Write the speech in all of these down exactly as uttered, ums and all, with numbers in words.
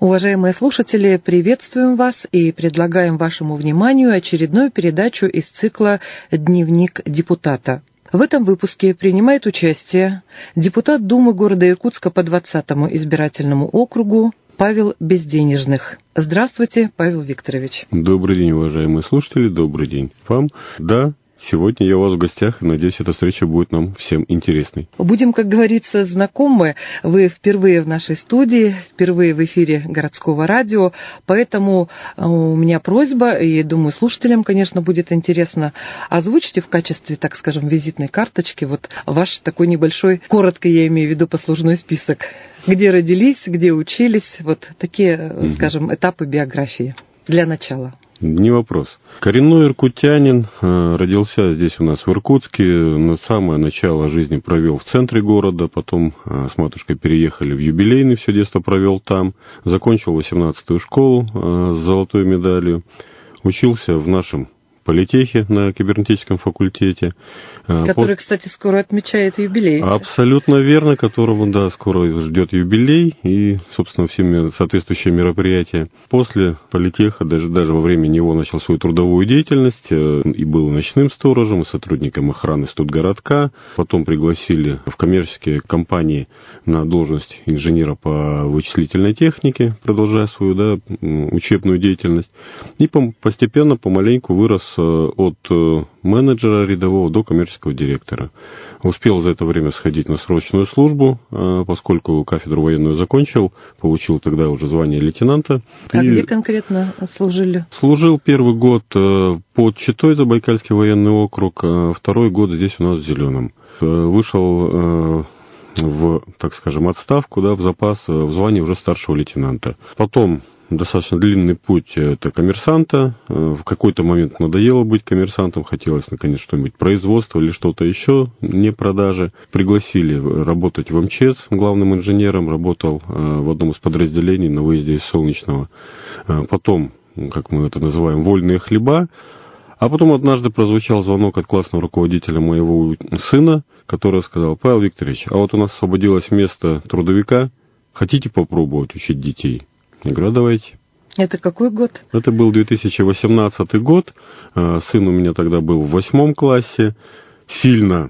Уважаемые слушатели, приветствуем вас и предлагаем вашему вниманию очередную передачу из цикла «Дневник депутата». В этом выпуске принимает участие депутат Думы города Иркутска по двадцатому избирательному округу Павел Безденежных. Здравствуйте, Павел Викторович. Добрый день, уважаемые слушатели, добрый день вам. Да, сегодня я у вас в гостях, и надеюсь, эта встреча будет нам всем интересной. Будем, как говорится, знакомы. Вы впервые в нашей студии, впервые в эфире городского радио, поэтому у меня просьба, и думаю, слушателям, конечно, будет интересно, озвучьте в качестве, так скажем, визитной карточки вот ваш такой небольшой, коротко я имею в виду, послужной список. Где родились, где учились, вот такие, угу. скажем, этапы биографии для начала. Не вопрос. Коренной иркутянин, родился здесь у нас в Иркутске, на самое начало жизни провел в центре города, потом с матушкой переехали в Юбилейный, все детство провел там, закончил восемнадцатую школу с золотой медалью, учился в нашем политехе на кибернетическом факультете. Который, Под... кстати, скоро отмечает юбилей. Абсолютно верно, которому, да, скоро ждет юбилей и, собственно, все соответствующие мероприятия. После политеха, даже, даже во время него начал свою трудовую деятельность и был ночным сторожем, и сотрудником охраны студгородка. Потом пригласили в коммерческие компании на должность инженера по вычислительной технике, продолжая свою, да, учебную деятельность. И постепенно, помаленьку вырос от менеджера рядового до коммерческого директора. Успел за это время сходить на срочную службу, поскольку кафедру военную закончил, получил тогда уже звание лейтенанта. А где конкретно служили? Служил первый год под Читой, Забайкальский военный округ, второй год здесь у нас в Зеленом. Вышел в, так скажем, отставку, да, в запас, в звании уже старшего лейтенанта. Потом достаточно длинный путь это коммерсанта. В какой-то момент надоело быть коммерсантом, хотелось, наконец, что-нибудь производство или что-то еще, не продажи. Пригласили работать в МЧС главным инженером, работал в одном из подразделений на выезде из Солнечного. Потом, как мы это называем, вольные хлеба. А потом однажды прозвучал звонок от классного руководителя моего сына, который сказал: Павел Викторович, а вот у нас освободилось место трудовика, хотите попробовать учить детей? Я говорю, давайте. Это какой год? Это был две тысячи восемнадцатый год. Сын у меня тогда был в восьмом классе. Сильно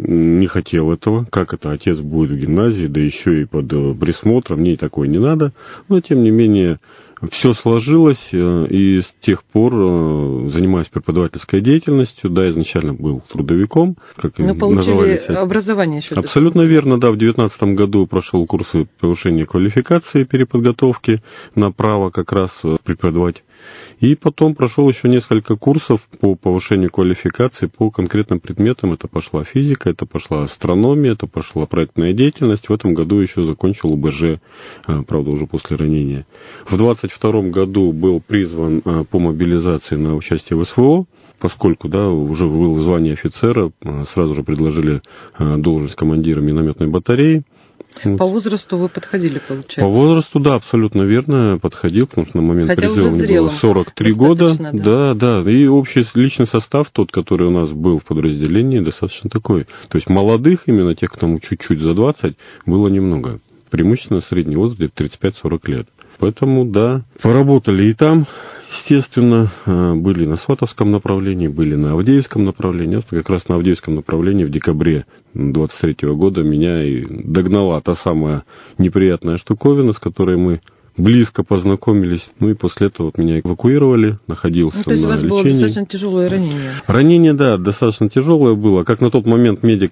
не хотел этого. Как это, отец будет в гимназии, да еще и под присмотром. Мне такое не надо. Но, тем не менее, все сложилось. И с тех пор занимаюсь преподавательской деятельностью. Да, изначально был трудовиком. Как Но получили образование еще. Абсолютно верно, да. В две тысячи девятнадцатом году прошел курсы повышения квалификации, переподготовки на право как раз преподавать. И потом прошел еще несколько курсов по повышению квалификации по конкретным предметам. Это пошла физика, это пошла астрономия, это пошла проектная деятельность. В этом году еще закончил УБЖ, правда, уже после ранения. В двадцать втором году был призван по мобилизации на участие в СВО. Поскольку, да, уже было звание офицера, сразу же предложили должность командира минометной батареи. По возрасту вы подходили, получается? По возрасту, да, абсолютно верно, подходил, потому что на момент Хотя призыва мне было сорок три года. Да. да, да, и общий личный состав, тот, который у нас был в подразделении, достаточно такой. То есть молодых, именно тех, кому чуть-чуть за двадцать, было немного. Преимущественно средний возраст где-то тридцать пять сорок лет. Поэтому, да, поработали и там, естественно, были на Сватовском направлении, были на Авдеевском направлении. Вот как раз на Авдеевском направлении в декабре двадцать третьего года меня и догнала та самая неприятная штуковина, с которой мы близко познакомились. Ну и после этого вот меня эвакуировали, находился ну, то есть на лечении. У вас было достаточно тяжелое ранение? Ранение, да, достаточно тяжелое было. Как на тот момент медик,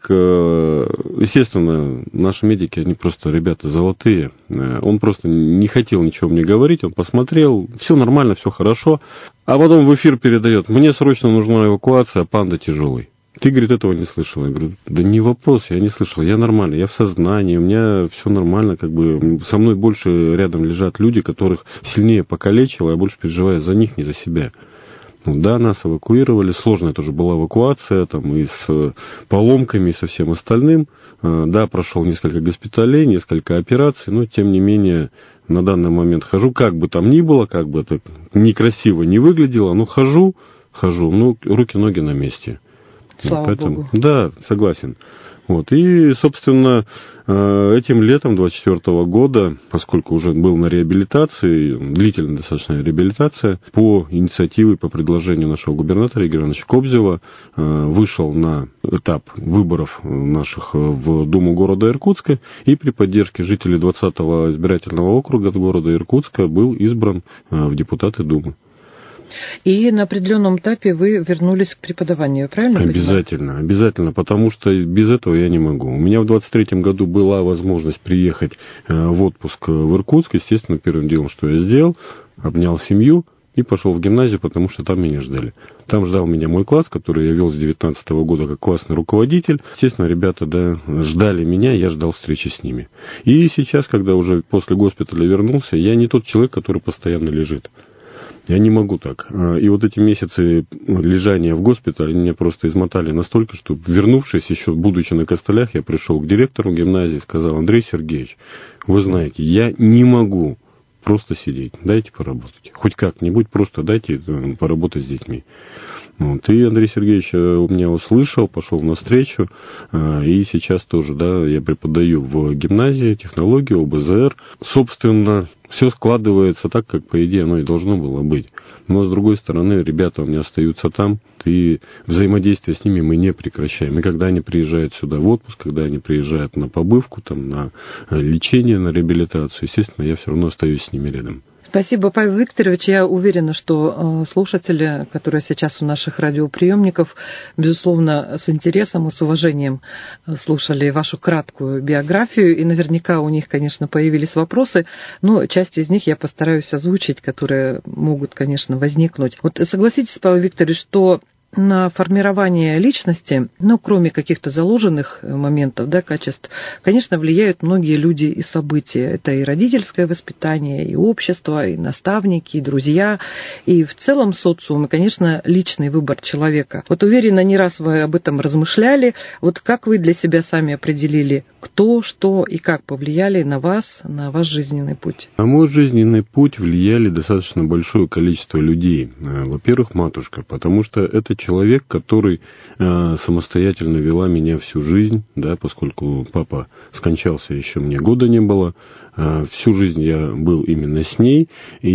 естественно, наши медики, они просто ребята золотые. Он просто не хотел ничего мне говорить, он посмотрел, все нормально, все хорошо. А потом в эфир передает: мне срочно нужна эвакуация, панда тяжелый. Ты, говорит, этого не слышал. Я говорю, да не вопрос, я не слышал, я нормально, я в сознании, у меня все нормально, как бы со мной больше рядом лежат люди, которых сильнее покалечило, я больше переживаю за них, не за себя. Ну, да, нас эвакуировали, сложная тоже была эвакуация, там и с поломками, и со всем остальным. Да, прошел несколько госпиталей, несколько операций, но тем не менее на данный момент хожу, как бы там ни было, как бы это некрасиво не выглядело, но хожу, хожу, ну, руки-ноги на месте. Слава Поэтому, Богу. Да, согласен. Вот. И, собственно, этим летом двадцать четвёртого года, поскольку уже был на реабилитации, длительная достаточно реабилитация, по инициативе, по предложению нашего губернатора Игоря Ивановича Кобзева, вышел на этап выборов наших в Думу города Иркутска, и при поддержке жителей двадцатого избирательного округа города Иркутска был избран в депутаты Думы. И на определенном этапе вы вернулись к преподаванию, правильно? Обязательно, понимаю? обязательно, потому что без этого я не могу. У меня в двадцать третьем году была возможность приехать в отпуск в Иркутск. Естественно, первым делом, что я сделал, обнял семью и пошел в гимназию, потому что там меня ждали. Там ждал меня мой класс, который я вел с девятнадцатого года как классный руководитель. Естественно, ребята, да, ждали меня, я ждал встречи с ними. И сейчас, когда уже после госпиталя вернулся, я не тот человек, который постоянно лежит. Я не могу так. И вот эти месяцы лежания в госпитале меня просто измотали настолько, что, вернувшись, еще будучи на костылях, я пришел к директору гимназии и сказал: Андрей Сергеевич, вы знаете, я не могу просто сидеть, дайте поработать. Хоть как-нибудь, просто дайте поработать с детьми. Вот. И Андрей Сергеевич у меня услышал, пошел навстречу, и сейчас тоже, да, я преподаю в гимназии технологию, о бэ зэ эр. Собственно, все складывается так, как, по идее, оно и должно было быть. Но, с другой стороны, ребята у меня остаются там, и взаимодействие с ними мы не прекращаем. И когда они приезжают сюда в отпуск, когда они приезжают на побывку, там, на лечение, на реабилитацию, естественно, я все равно остаюсь с ними рядом. Спасибо, Павел Викторович. Я уверена, что слушатели, которые сейчас у наших радиоприемников, безусловно, с интересом и с уважением слушали вашу краткую биографию, и наверняка у них, конечно, появились вопросы, но часть из них я постараюсь озвучить, которые могут, конечно, возникнуть. Вот согласитесь, Павел Викторович, что на формирование личности, ну, кроме каких-то заложенных моментов, да, качеств, конечно, влияют многие люди и события. Это и родительское воспитание, и общество, и наставники, и друзья, и в целом социум, и, конечно, личный выбор человека. Вот уверена, не раз вы об этом размышляли. Вот как вы для себя сами определили, кто, что и как повлияли на вас, на ваш жизненный путь? На мой жизненный путь влияли достаточно большое количество людей. Во-первых, матушка, потому что это человек, который э, самостоятельно вела меня всю жизнь, да, поскольку папа скончался, еще мне года не было. Э, всю жизнь я был именно с ней,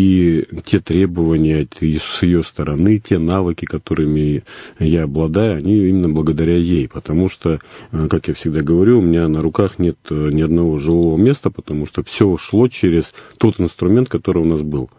и те требования с ее стороны, те навыки, которыми я обладаю, они именно благодаря ей. Потому что, э, как я всегда говорю, у меня на руках нет ни одного жилого места, потому что все шло через тот инструмент, который у нас был.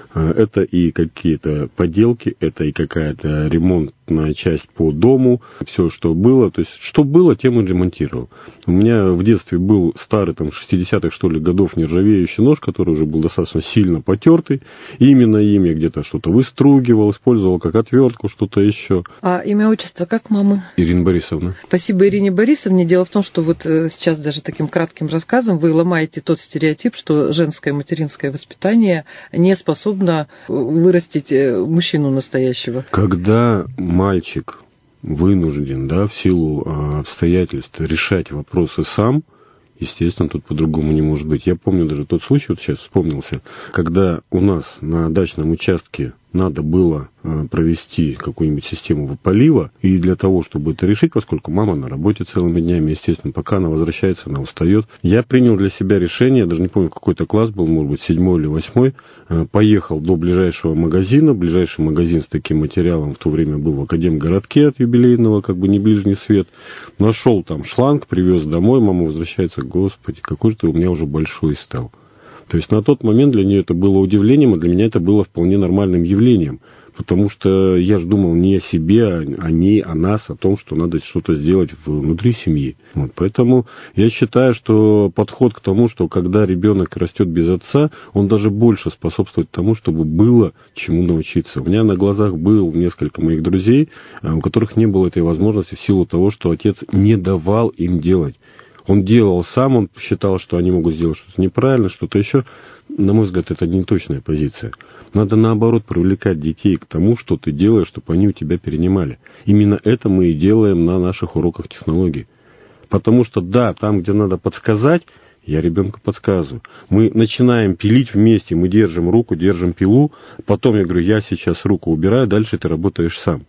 Это и какие-то поделки, это и какая-то ремонтная часть по дому, все, что было. То есть, что было, тем и ремонтировал. У меня в детстве был старый, там, шестидесятых, что ли, годов нержавеющий нож, который уже был достаточно сильно потертый. И именно им я где-то что-то выстругивал, использовал как отвертку, что-то еще. А имя, отчество как мамы? Ирина Борисовна. Спасибо Ирине Борисовне. Дело в том, что вот сейчас даже таким кратким рассказом вы ломаете тот стереотип, что женское материнское воспитание не способно вырастить мужчину настоящего. Когда мальчик вынужден, да, в силу обстоятельств решать вопросы сам, естественно, тут по-другому не может быть. Я помню даже тот случай, вот сейчас вспомнился, когда у нас на дачном участке надо было провести какую-нибудь систему полива, и для того, чтобы это решить, поскольку мама на работе целыми днями, естественно, пока она возвращается, она устает, я принял для себя решение, даже не помню, какой-то класс был, может быть, седьмой или восьмой, поехал до ближайшего магазина, ближайший магазин с таким материалом в то время был в Академгородке от юбилейного, как бы не ближний свет, нашел там шланг, привез домой, мама возвращается: господи, какой же ты у меня уже большой стал. То есть на тот момент для нее это было удивлением, а для меня это было вполне нормальным явлением. Потому что я же думал не о себе, о ней, о нас, о том, что надо что-то сделать внутри семьи. Вот. Поэтому я считаю, что подход к тому, что когда ребенок растет без отца, он даже больше способствует тому, чтобы было чему научиться. У меня на глазах был несколько моих друзей, у которых не было этой возможности в силу того, что отец не давал им делать. Он делал сам, он считал, что они могут сделать что-то неправильно, что-то еще. На мой взгляд, это не точная позиция. Надо, наоборот, привлекать детей к тому, что ты делаешь, чтобы они у тебя перенимали. Именно это мы и делаем на наших уроках технологий. Потому что, да, там, где надо подсказать, я ребенку подсказываю. Мы начинаем пилить вместе, мы держим руку, держим пилу. Потом я говорю: я сейчас руку убираю, дальше ты работаешь сам.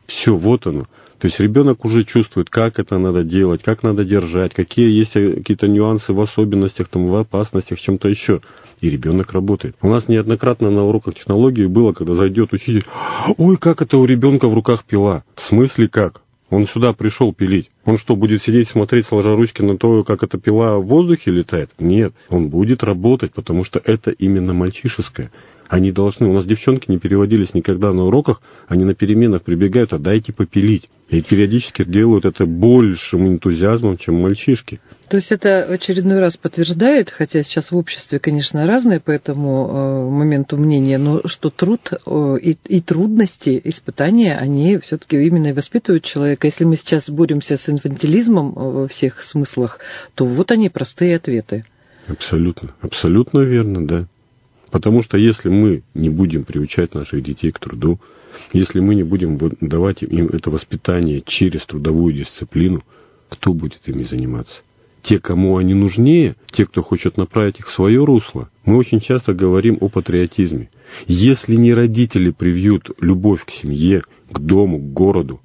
Все, вот оно. То есть ребенок уже чувствует, как это надо делать, как надо держать, какие есть какие-то нюансы в особенностях, там, в опасностях, чем-то еще. И ребенок работает. У нас неоднократно на уроках технологии было, когда зайдет учитель, ой, как это у ребенка в руках пила. В смысле как? Он сюда пришел пилить. Он что, будет сидеть смотреть, сложа ручки на то, как эта пила в воздухе летает? Нет, он будет работать, потому что это именно мальчишеское. Они должны, у нас девчонки не переводились никогда на уроках, они на переменах прибегают, а дайте попилить. И периодически делают это большим энтузиазмом, чем мальчишки. То есть это в очередной раз подтверждает, хотя сейчас в обществе, конечно, разные по этому э, моменту мнения, но что труд э, и, и трудности, испытания, они все-таки именно и воспитывают человека. Если мы сейчас боремся с инфантилизмом во всех смыслах, то вот они, простые ответы. Абсолютно, абсолютно верно, да. Потому что если мы не будем приучать наших детей к труду, если мы не будем давать им это воспитание через трудовую дисциплину, кто будет ими заниматься? Те, кому они нужнее, те, кто хочет направить их в свое русло. Мы очень часто говорим о патриотизме. Если не родители привьют любовь к семье, к дому, к городу,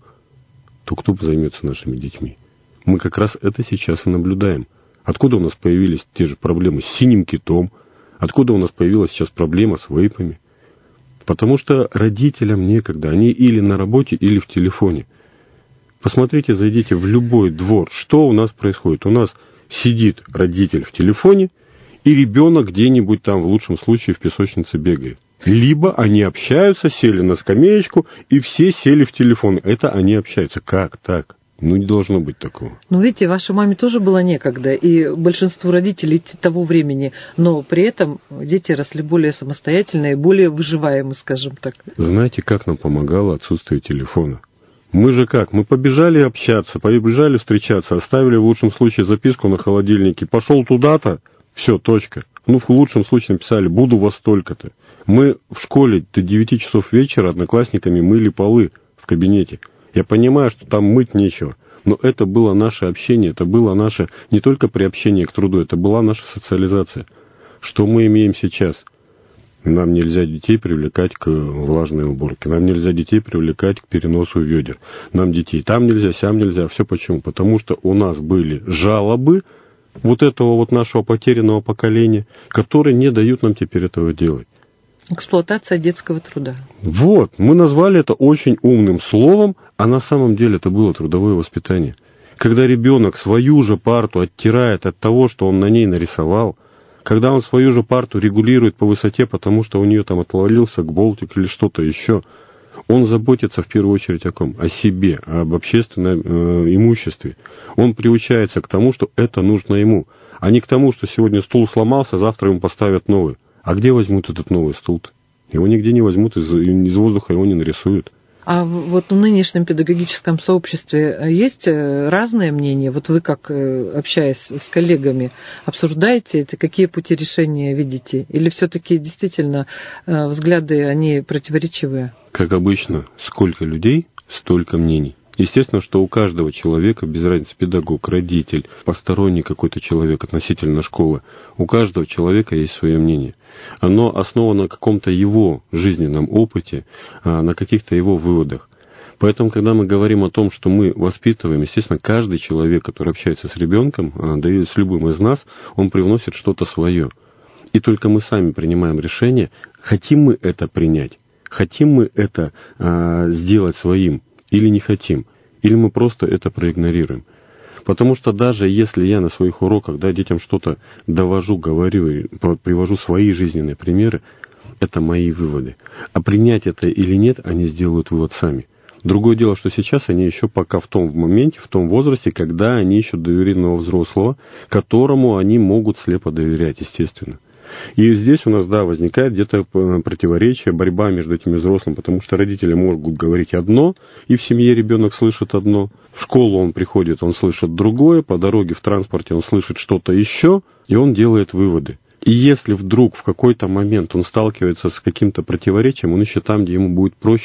то кто займется нашими детьми? Мы как раз это сейчас и наблюдаем. Откуда у нас появились те же проблемы с синим китом? Откуда у нас появилась сейчас проблема с вейпами? Потому что родителям некогда. Они или на работе, или в телефоне. Посмотрите, зайдите в любой двор. Что у нас происходит? У нас сидит родитель в телефоне, и ребенок где-нибудь там, в лучшем случае, в песочнице бегает. Либо они общаются, сели на скамеечку, и все сели в телефон. Это они общаются. Как так? Ну, не должно быть такого. Ну, видите, вашей маме тоже было некогда, и большинству родителей того времени, но при этом дети росли более самостоятельно и более выживаемы, скажем так. Знаете, как нам помогало отсутствие телефона? Мы же как? Мы побежали общаться, побежали встречаться, оставили в лучшем случае записку на холодильнике. Пошел туда-то, все, точка. Ну, в лучшем случае написали, буду во столько-то. Мы в школе до девяти часов вечера одноклассниками мыли полы в кабинете. Я понимаю, что там мыть нечего, но это было наше общение, это было наше не только приобщение к труду, это была наша социализация. Что мы имеем сейчас? Нам нельзя детей привлекать к влажной уборке, нам нельзя детей привлекать к переносу ведер, нам детей там нельзя, сям нельзя. Все почему? Потому что у нас были жалобы вот этого вот нашего потерянного поколения, которые не дают нам теперь этого делать. Эксплуатация детского труда. Вот, мы назвали это очень умным словом, а на самом деле это было трудовое воспитание. Когда ребенок свою же парту оттирает от того, что он на ней нарисовал, когда он свою же парту регулирует по высоте, потому что у нее там отвалился болтик или что-то еще, он заботится в первую очередь о ком? О себе, об общественном э, имуществе. Он приучается к тому, что это нужно ему, а не к тому, что сегодня стул сломался, завтра ему поставят новый. А где возьмут этот новый стул-то? Его нигде не возьмут, из, из воздуха его не нарисуют. А вот в нынешнем педагогическом сообществе есть разные мнения? Вот вы, как общаясь с коллегами, обсуждаете это, какие пути решения видите? Или все-таки действительно взгляды, они противоречивые? Как обычно, сколько людей, столько мнений. Естественно, что у каждого человека, без разницы, педагог, родитель, посторонний какой-то человек относительно школы, у каждого человека есть свое мнение. Оно основано на каком-то его жизненном опыте, на каких-то его выводах. Поэтому, когда мы говорим о том, что мы воспитываем, естественно, каждый человек, который общается с ребенком, да и с любым из нас, он привносит что-то свое. И только мы сами принимаем решение, хотим мы это принять, хотим мы это а, сделать своим, или не хотим, или мы просто это проигнорируем. Потому что даже если я на своих уроках, да, детям что-то довожу, говорю, привожу свои жизненные примеры, это мои выводы. А принять это или нет, они сделают вывод сами. Другое дело, что сейчас они еще пока в том моменте, в том возрасте, когда они ищут доверенного взрослого, которому они могут слепо доверять, естественно. И здесь у нас, да, возникает где-то противоречие, борьба между этими взрослыми, потому что родители могут говорить одно, и в семье ребенок слышит одно, в школу он приходит, он слышит другое, по дороге в транспорте он слышит что-то еще, и он делает выводы. И если вдруг в какой-то момент он сталкивается с каким-то противоречием, он ищет там, где ему будет проще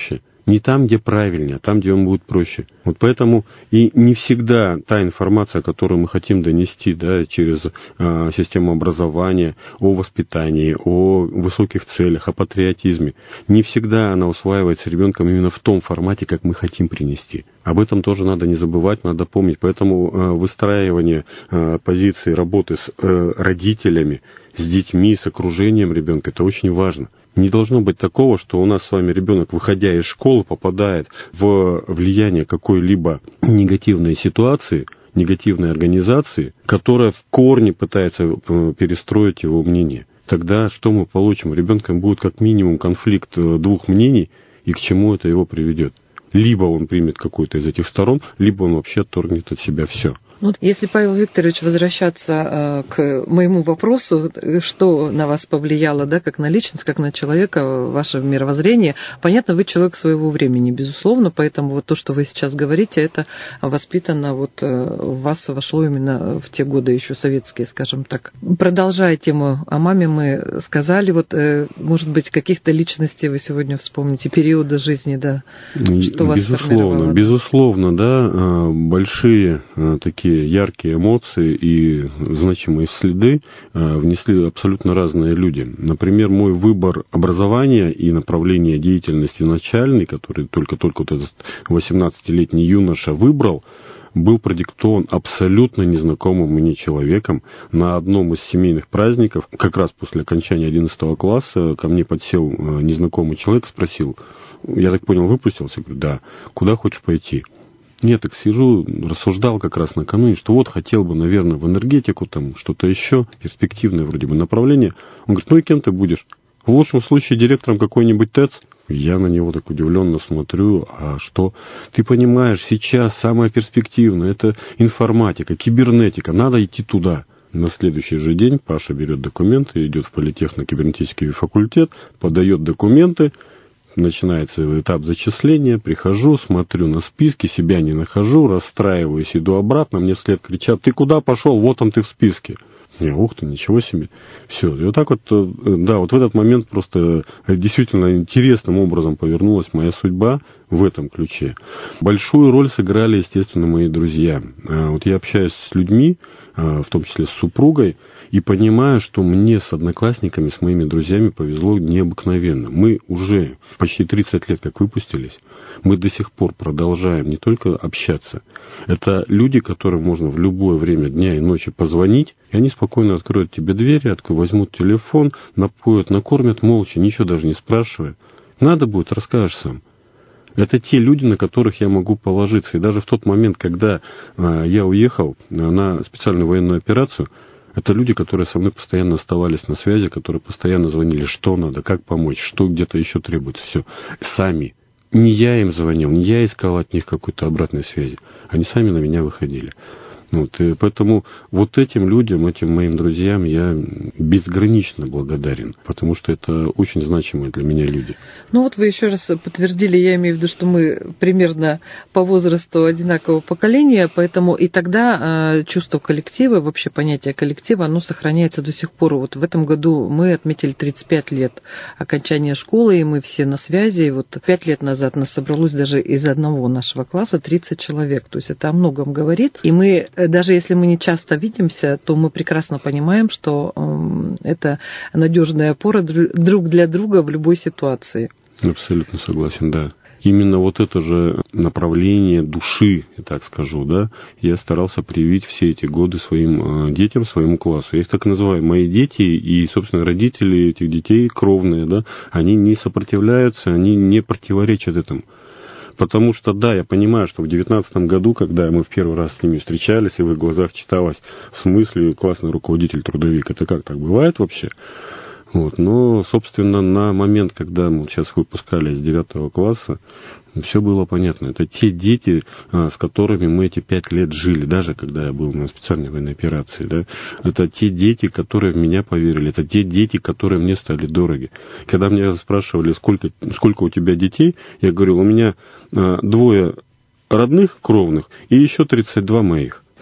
Не там, где правильнее, а там, где вам будет проще. Вот поэтому и не всегда та информация, которую мы хотим донести, да, через э, систему образования, о воспитании, о высоких целях, о патриотизме, не всегда она усваивается ребенком именно в том формате, как мы хотим принести. Об этом тоже надо не забывать, надо помнить. Поэтому э, выстраивание э, позиции работы с э, родителями, с детьми, с окружением ребенка, это очень важно. Не должно быть такого, что у нас с вами ребенок, выходя из школы, попадает в влияние какой-либо негативной ситуации, негативной организации, которая в корне пытается перестроить его мнение. Тогда что мы получим? У ребенка будет как минимум конфликт двух мнений, и к чему это его приведет? Либо он примет какую-то из этих сторон, либо он вообще отторгнет от себя все. Ну, если, Павел Викторович, возвращаться к моему вопросу, что на вас повлияло, да, как на личность, как на человека, ваше мировоззрение, понятно, вы человек своего времени, безусловно, поэтому вот то, что вы сейчас говорите, это воспитано, вот в вас вошло именно в те годы еще советские, скажем так. Продолжая тему о маме, мы сказали, вот, может быть, каких-то личностей вы сегодня вспомните, периода жизни, да, что вас безусловно, безусловно, да, большие такие яркие эмоции и значимые следы внесли абсолютно разные люди. Например, мой выбор образования и направления деятельности начальный, который только-только вот этот восемнадцатилетний юноша выбрал, был продиктован абсолютно незнакомым мне человеком. На одном из семейных праздников, как раз после окончания одиннадцатого класса, ко мне подсел незнакомый человек, спросил, я так понял, выпустился? Я говорю, да. Куда хочешь пойти? Нет, так сижу, рассуждал как раз накануне, что вот хотел бы, наверное, в энергетику, там что-то еще, перспективное вроде бы направление. Он говорит, ну и кем ты будешь? В лучшем случае директором какой-нибудь ТЭЦ. Я на него так удивленно смотрю, а что? Ты понимаешь, сейчас самое перспективное, это информатика, кибернетика, надо идти туда. На следующий же день Паша берет документы, идет в политехно-кибернетический факультет, подает документы. Начинается этап зачисления, прихожу, смотрю на списки, себя не нахожу, расстраиваюсь, иду обратно, мне вслед кричат, ты куда пошел, вот он ты в списке. Я, ух ты, ничего себе. Все, и вот так вот, да, вот в этот момент просто действительно интересным образом повернулась моя судьба в этом ключе. Большую роль сыграли, естественно, мои друзья. Вот я общаюсь с людьми, в том числе с супругой, и понимаю, что мне с одноклассниками, с моими друзьями повезло необыкновенно. Мы уже почти тридцать лет как выпустились, мы до сих пор продолжаем не только общаться. Это люди, которым можно в любое время дня и ночи позвонить, и они спокойно откроют тебе двери, возьмут телефон, напоят, накормят молча, ничего даже не спрашивая. Надо будет, расскажешь сам. Это те люди, на которых я могу положиться. И даже в тот момент, когда э, я уехал на специальную военную операцию, это люди, которые со мной постоянно оставались на связи, которые постоянно звонили, что надо, как помочь, что где-то еще требуется. Все. Сами. Не я им звонил, не я искал от них какой-то обратной связи. Они сами на меня выходили. Вот, и поэтому вот этим людям, этим моим друзьям я безгранично благодарен, потому что это очень значимые для меня люди. Ну вот вы еще раз подтвердили, я имею в виду, что мы примерно по возрасту одинакового поколения, поэтому и тогда э, чувство коллектива, вообще понятие коллектива, оно сохраняется до сих пор. Вот в этом году мы отметили тридцать пять лет окончания школы, и мы все на связи. И вот пять лет назад нас собралось даже из одного нашего класса тридцать человек. То есть это о многом говорит. И мы, даже если мы не часто видимся, то мы прекрасно понимаем, что э, это надежная опора друг для друга в любой ситуации. Абсолютно согласен, да. Именно вот это же направление души, я так скажу, да, я старался привить все эти годы своим э, детям, своему классу. Я их так называю, мои дети и, собственно, родители этих детей кровные, да, они не сопротивляются, они не противоречат этому. Потому что, да, я понимаю, что в девятнадцатом году, когда мы в первый раз с ними встречались, и в их глазах читалось в смысле классный руководитель, трудовик, это как так бывает вообще? Вот. Но, собственно, на момент, когда мы сейчас выпускали из девятого класса, все было понятно. Это те дети, с которыми мы эти пять лет жили, даже когда я был на специальной военной операции. Да? Это те дети, которые в меня поверили. Это те дети, которые мне стали дороги. Когда меня спрашивали, сколько, сколько у тебя детей, я говорю, у меня двое родных, кровных, и еще тридцать два моих.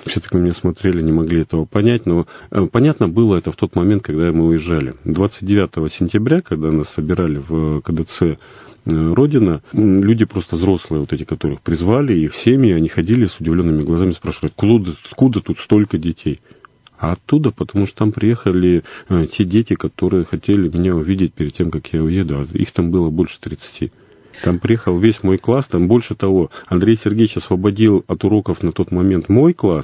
Все так на меня смотрели, не могли этого понять, но понятно было это в тот момент, когда мы уезжали. двадцать девятого сентября, когда нас собирали в ка дэ цэ «Родина», люди просто взрослые, вот эти, которых призвали, их семьи, они ходили с удивленными глазами, спрашивали, откуда, откуда тут столько детей? А оттуда, потому что там приехали э, те дети, которые хотели меня увидеть перед тем, как я уеду. А их там было больше тридцати. Там приехал весь мой класс. Там больше того, Андрей Сергеевич освободил от уроков на тот момент мой класс,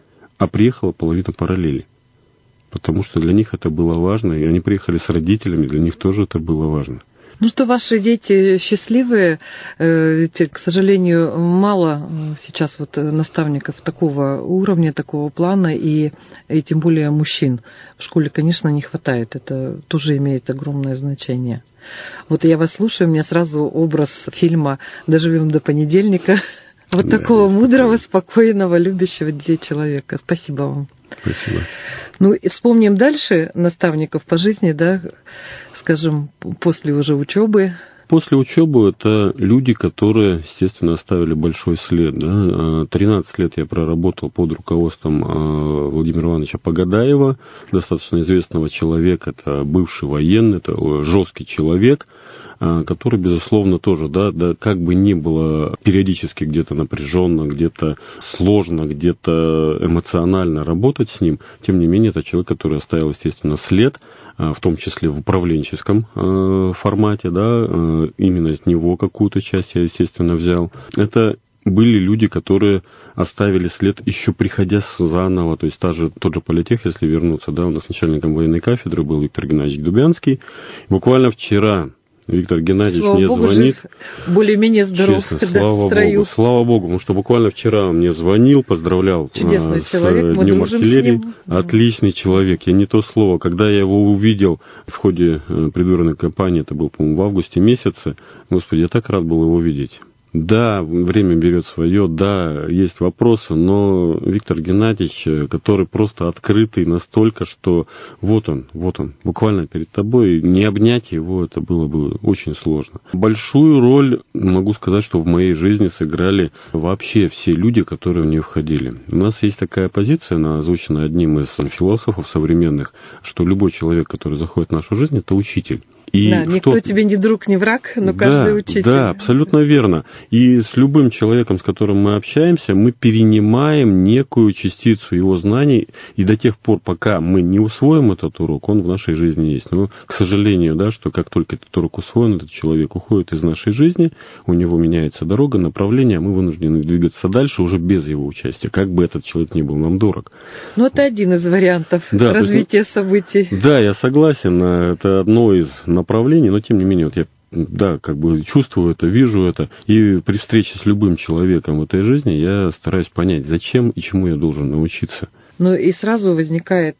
а приехала половина параллели. Потому что для них это было важно. И они приехали с родителями, для них тоже это было важно. Ну что, ваши дети счастливые, ведь, к сожалению, мало сейчас вот наставников такого уровня, такого плана, и, и тем более мужчин в школе, конечно, не хватает. Это тоже имеет огромное значение. Вот я вас слушаю, у меня сразу образ фильма «Доживем до понедельника». Вот да, такого мудрого, спокойного, любящего детей человека. Спасибо вам. Спасибо. Ну и вспомним дальше наставников по жизни, да, скажем, после уже учебы. После учебы это люди, которые, естественно, оставили большой след. Да? тринадцать лет я проработал под руководством Владимира Ивановича Погадаева, достаточно известного человека, это бывший военный, это жесткий человек, который, безусловно, тоже, да, да, как бы ни было периодически где-то напряженно, где-то сложно, где-то эмоционально работать с ним, тем не менее, это человек, который оставил, естественно, след, в том числе в управленческом формате, да, именно от него какую-то часть я, естественно, взял. Это были люди, которые оставили след, еще приходя заново, то есть та же, тот же политех, если вернуться, да, у нас начальником военной кафедры был Виктор Геннадьевич Дубянский. Буквально вчера Виктор Геннадьевич слава мне Богу, звонит. Более-менее здоров. Честно, слава Богу, слава Богу, потому что буквально вчера он мне звонил, поздравлял Чудесный с человек, Днем артиллерии. Отличный человек, я не то слово. Когда я его увидел в ходе предвыборной кампании, это был, по-моему, в августе месяце, господи, я так рад был его видеть. Да, время берет свое, да, есть вопросы, но Виктор Геннадьевич, который просто открытый настолько, что вот он, вот он, буквально перед тобой, не обнять его, это было бы очень сложно. Большую роль, могу сказать, что в моей жизни сыграли вообще все люди, которые в нее входили. У нас есть такая позиция, она озвучена одним из философов современных, что любой человек, который заходит в нашу жизнь, это учитель. И да, никто тот... тебе не друг, не враг, но да, каждый учитель. Да, абсолютно верно. И с любым человеком, с которым мы общаемся, мы перенимаем некую частицу его знаний, и до тех пор, пока мы не усвоим этот урок, он в нашей жизни есть. Но, к сожалению, да, что как только этот урок усвоен, этот человек уходит из нашей жизни, у него меняется дорога, направление, а мы вынуждены двигаться дальше уже без его участия, как бы этот человек ни был нам дорог. Ну, это один из вариантов да, развития есть, событий. Да, я согласен, это одно из направлений, но тем не менее, вот я да, как бы чувствую это, вижу это, и при встрече с любым человеком в этой жизни я стараюсь понять, зачем и чему я должен научиться. Ну и сразу возникает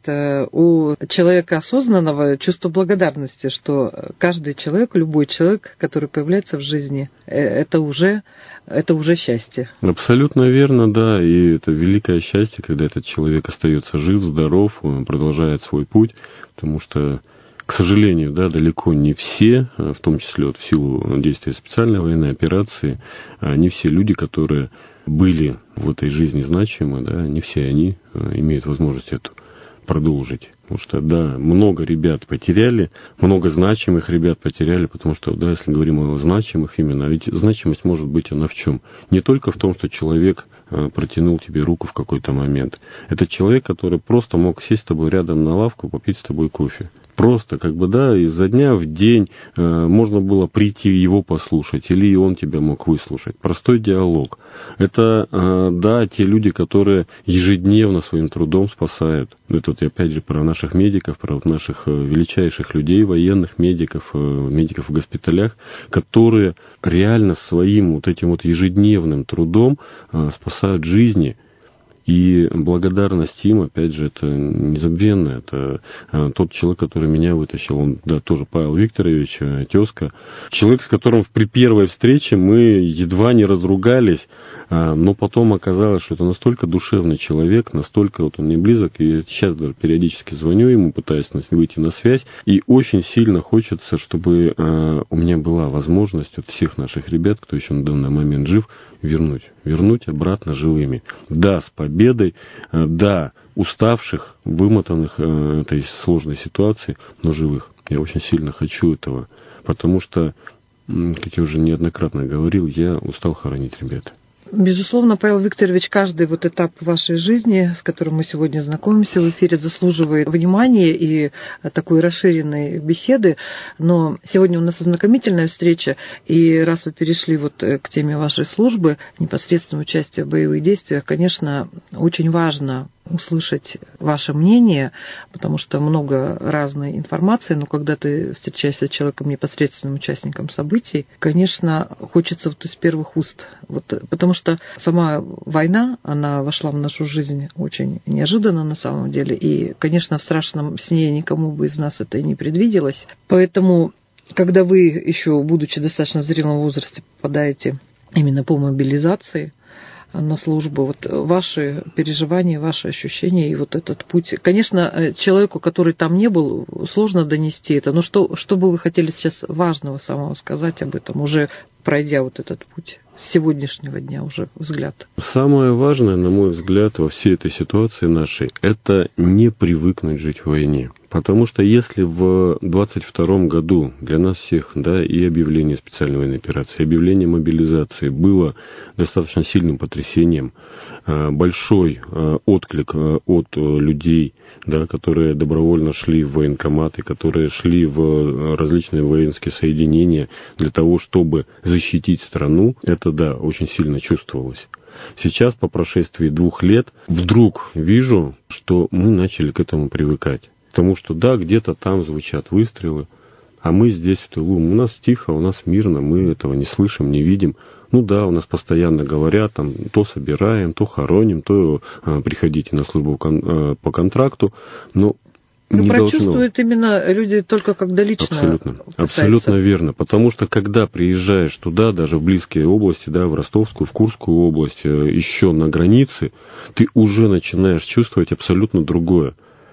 у человека осознанного чувство благодарности, что каждый человек, любой человек, который появляется в жизни, это уже, это уже счастье. Абсолютно верно, да, и это великое счастье, когда этот человек остается жив, здоров, продолжает свой путь, потому что, к сожалению, да, далеко не все, в том числе вот в силу действия специальной военной операции, не все люди, которые были в этой жизни значимы, да, не все они имеют возможность эту продолжить. Потому что, да, много ребят потеряли, много значимых ребят потеряли, потому что, да, если говорим о значимых именно, ведь значимость может быть она в чем? Не только в том, что человек протянул тебе руку в какой-то момент. Это человек, который просто мог сесть с тобой рядом на лавку, попить с тобой кофе. Просто, как бы, да, изо дня в день э, можно было прийти его послушать, или он тебя мог выслушать. Простой диалог. Это, э, да, те люди, которые ежедневно своим трудом спасают. Это вот опять же про наших медиков, про вот наших э, величайших людей, военных медиков, э, медиков в госпиталях, которые реально своим вот этим вот ежедневным трудом э, спасают жизни. И благодарность им, опять же, это незабвенно. Это а, тот человек, который меня вытащил. Он, да, тоже Павел Викторович, а, тезка. Человек, с которым при первой встрече мы едва не разругались, а, но потом оказалось, что это настолько душевный человек, настолько вот он мне близок. И сейчас даже периодически звоню ему, пытаюсь выйти на связь. И очень сильно хочется, чтобы а, у меня была возможность от всех наших ребят, кто еще на данный момент жив, вернуть. вернуть обратно живыми. Да, с победой, да, уставших, вымотанных этой сложной ситуации, но живых. Я очень сильно хочу этого, потому что, как я уже неоднократно говорил, я устал хоронить ребят. Безусловно, Павел Викторович, каждый вот этап вашей жизни, с которым мы сегодня знакомимся в эфире, заслуживает внимания и такой расширенной беседы. Но сегодня у нас ознакомительная встреча, и раз вы перешли вот к теме вашей службы, непосредственного участия в боевых действиях, конечно, очень важно услышать ваше мнение, потому что много разной информации, но когда ты встречаешься с человеком, непосредственным участником событий, конечно, хочется вот из первых уст. Вот, потому что сама война, она вошла в нашу жизнь очень неожиданно на самом деле, и, конечно, в страшном сне никому бы из нас это и не предвиделось. Поэтому, когда вы еще, будучи достаточно в зрелом возрасте, попадаете именно по мобилизации на службу, вот ваши переживания, ваши ощущения и вот этот путь. Конечно, человеку, который там не был, сложно донести это, но что, что бы вы хотели сейчас важного самого сказать об этом, уже пройдя вот этот путь с сегодняшнего дня уже взгляд? Самое важное, на мой взгляд, во всей этой ситуации нашей, это не привыкнуть жить в войне. Потому что если в двадцать втором году для нас всех, да, и объявление специальной военной операции, и объявление мобилизации было достаточно сильным потрясением, большой отклик от людей, да, которые добровольно шли в военкоматы, которые шли в различные воинские соединения для того, чтобы защитить страну, это, да, очень сильно чувствовалось. Сейчас, по прошествии двух лет, вдруг вижу, что мы начали к этому привыкать. Потому что, да, где-то там звучат выстрелы, а мы здесь в тылу. У нас тихо, у нас мирно, мы этого не слышим, не видим. Ну да, у нас постоянно говорят, там, то собираем, то хороним, то а, приходите на службу кон, а, по контракту. Но Ну, не прочувствуют должно. Именно люди только когда лично Абсолютно, касается. абсолютно верно. Потому что когда приезжаешь туда, даже в близкие области, да, в Ростовскую, в Курскую область, еще на границе, ты уже начинаешь чувствовать абсолютно другое.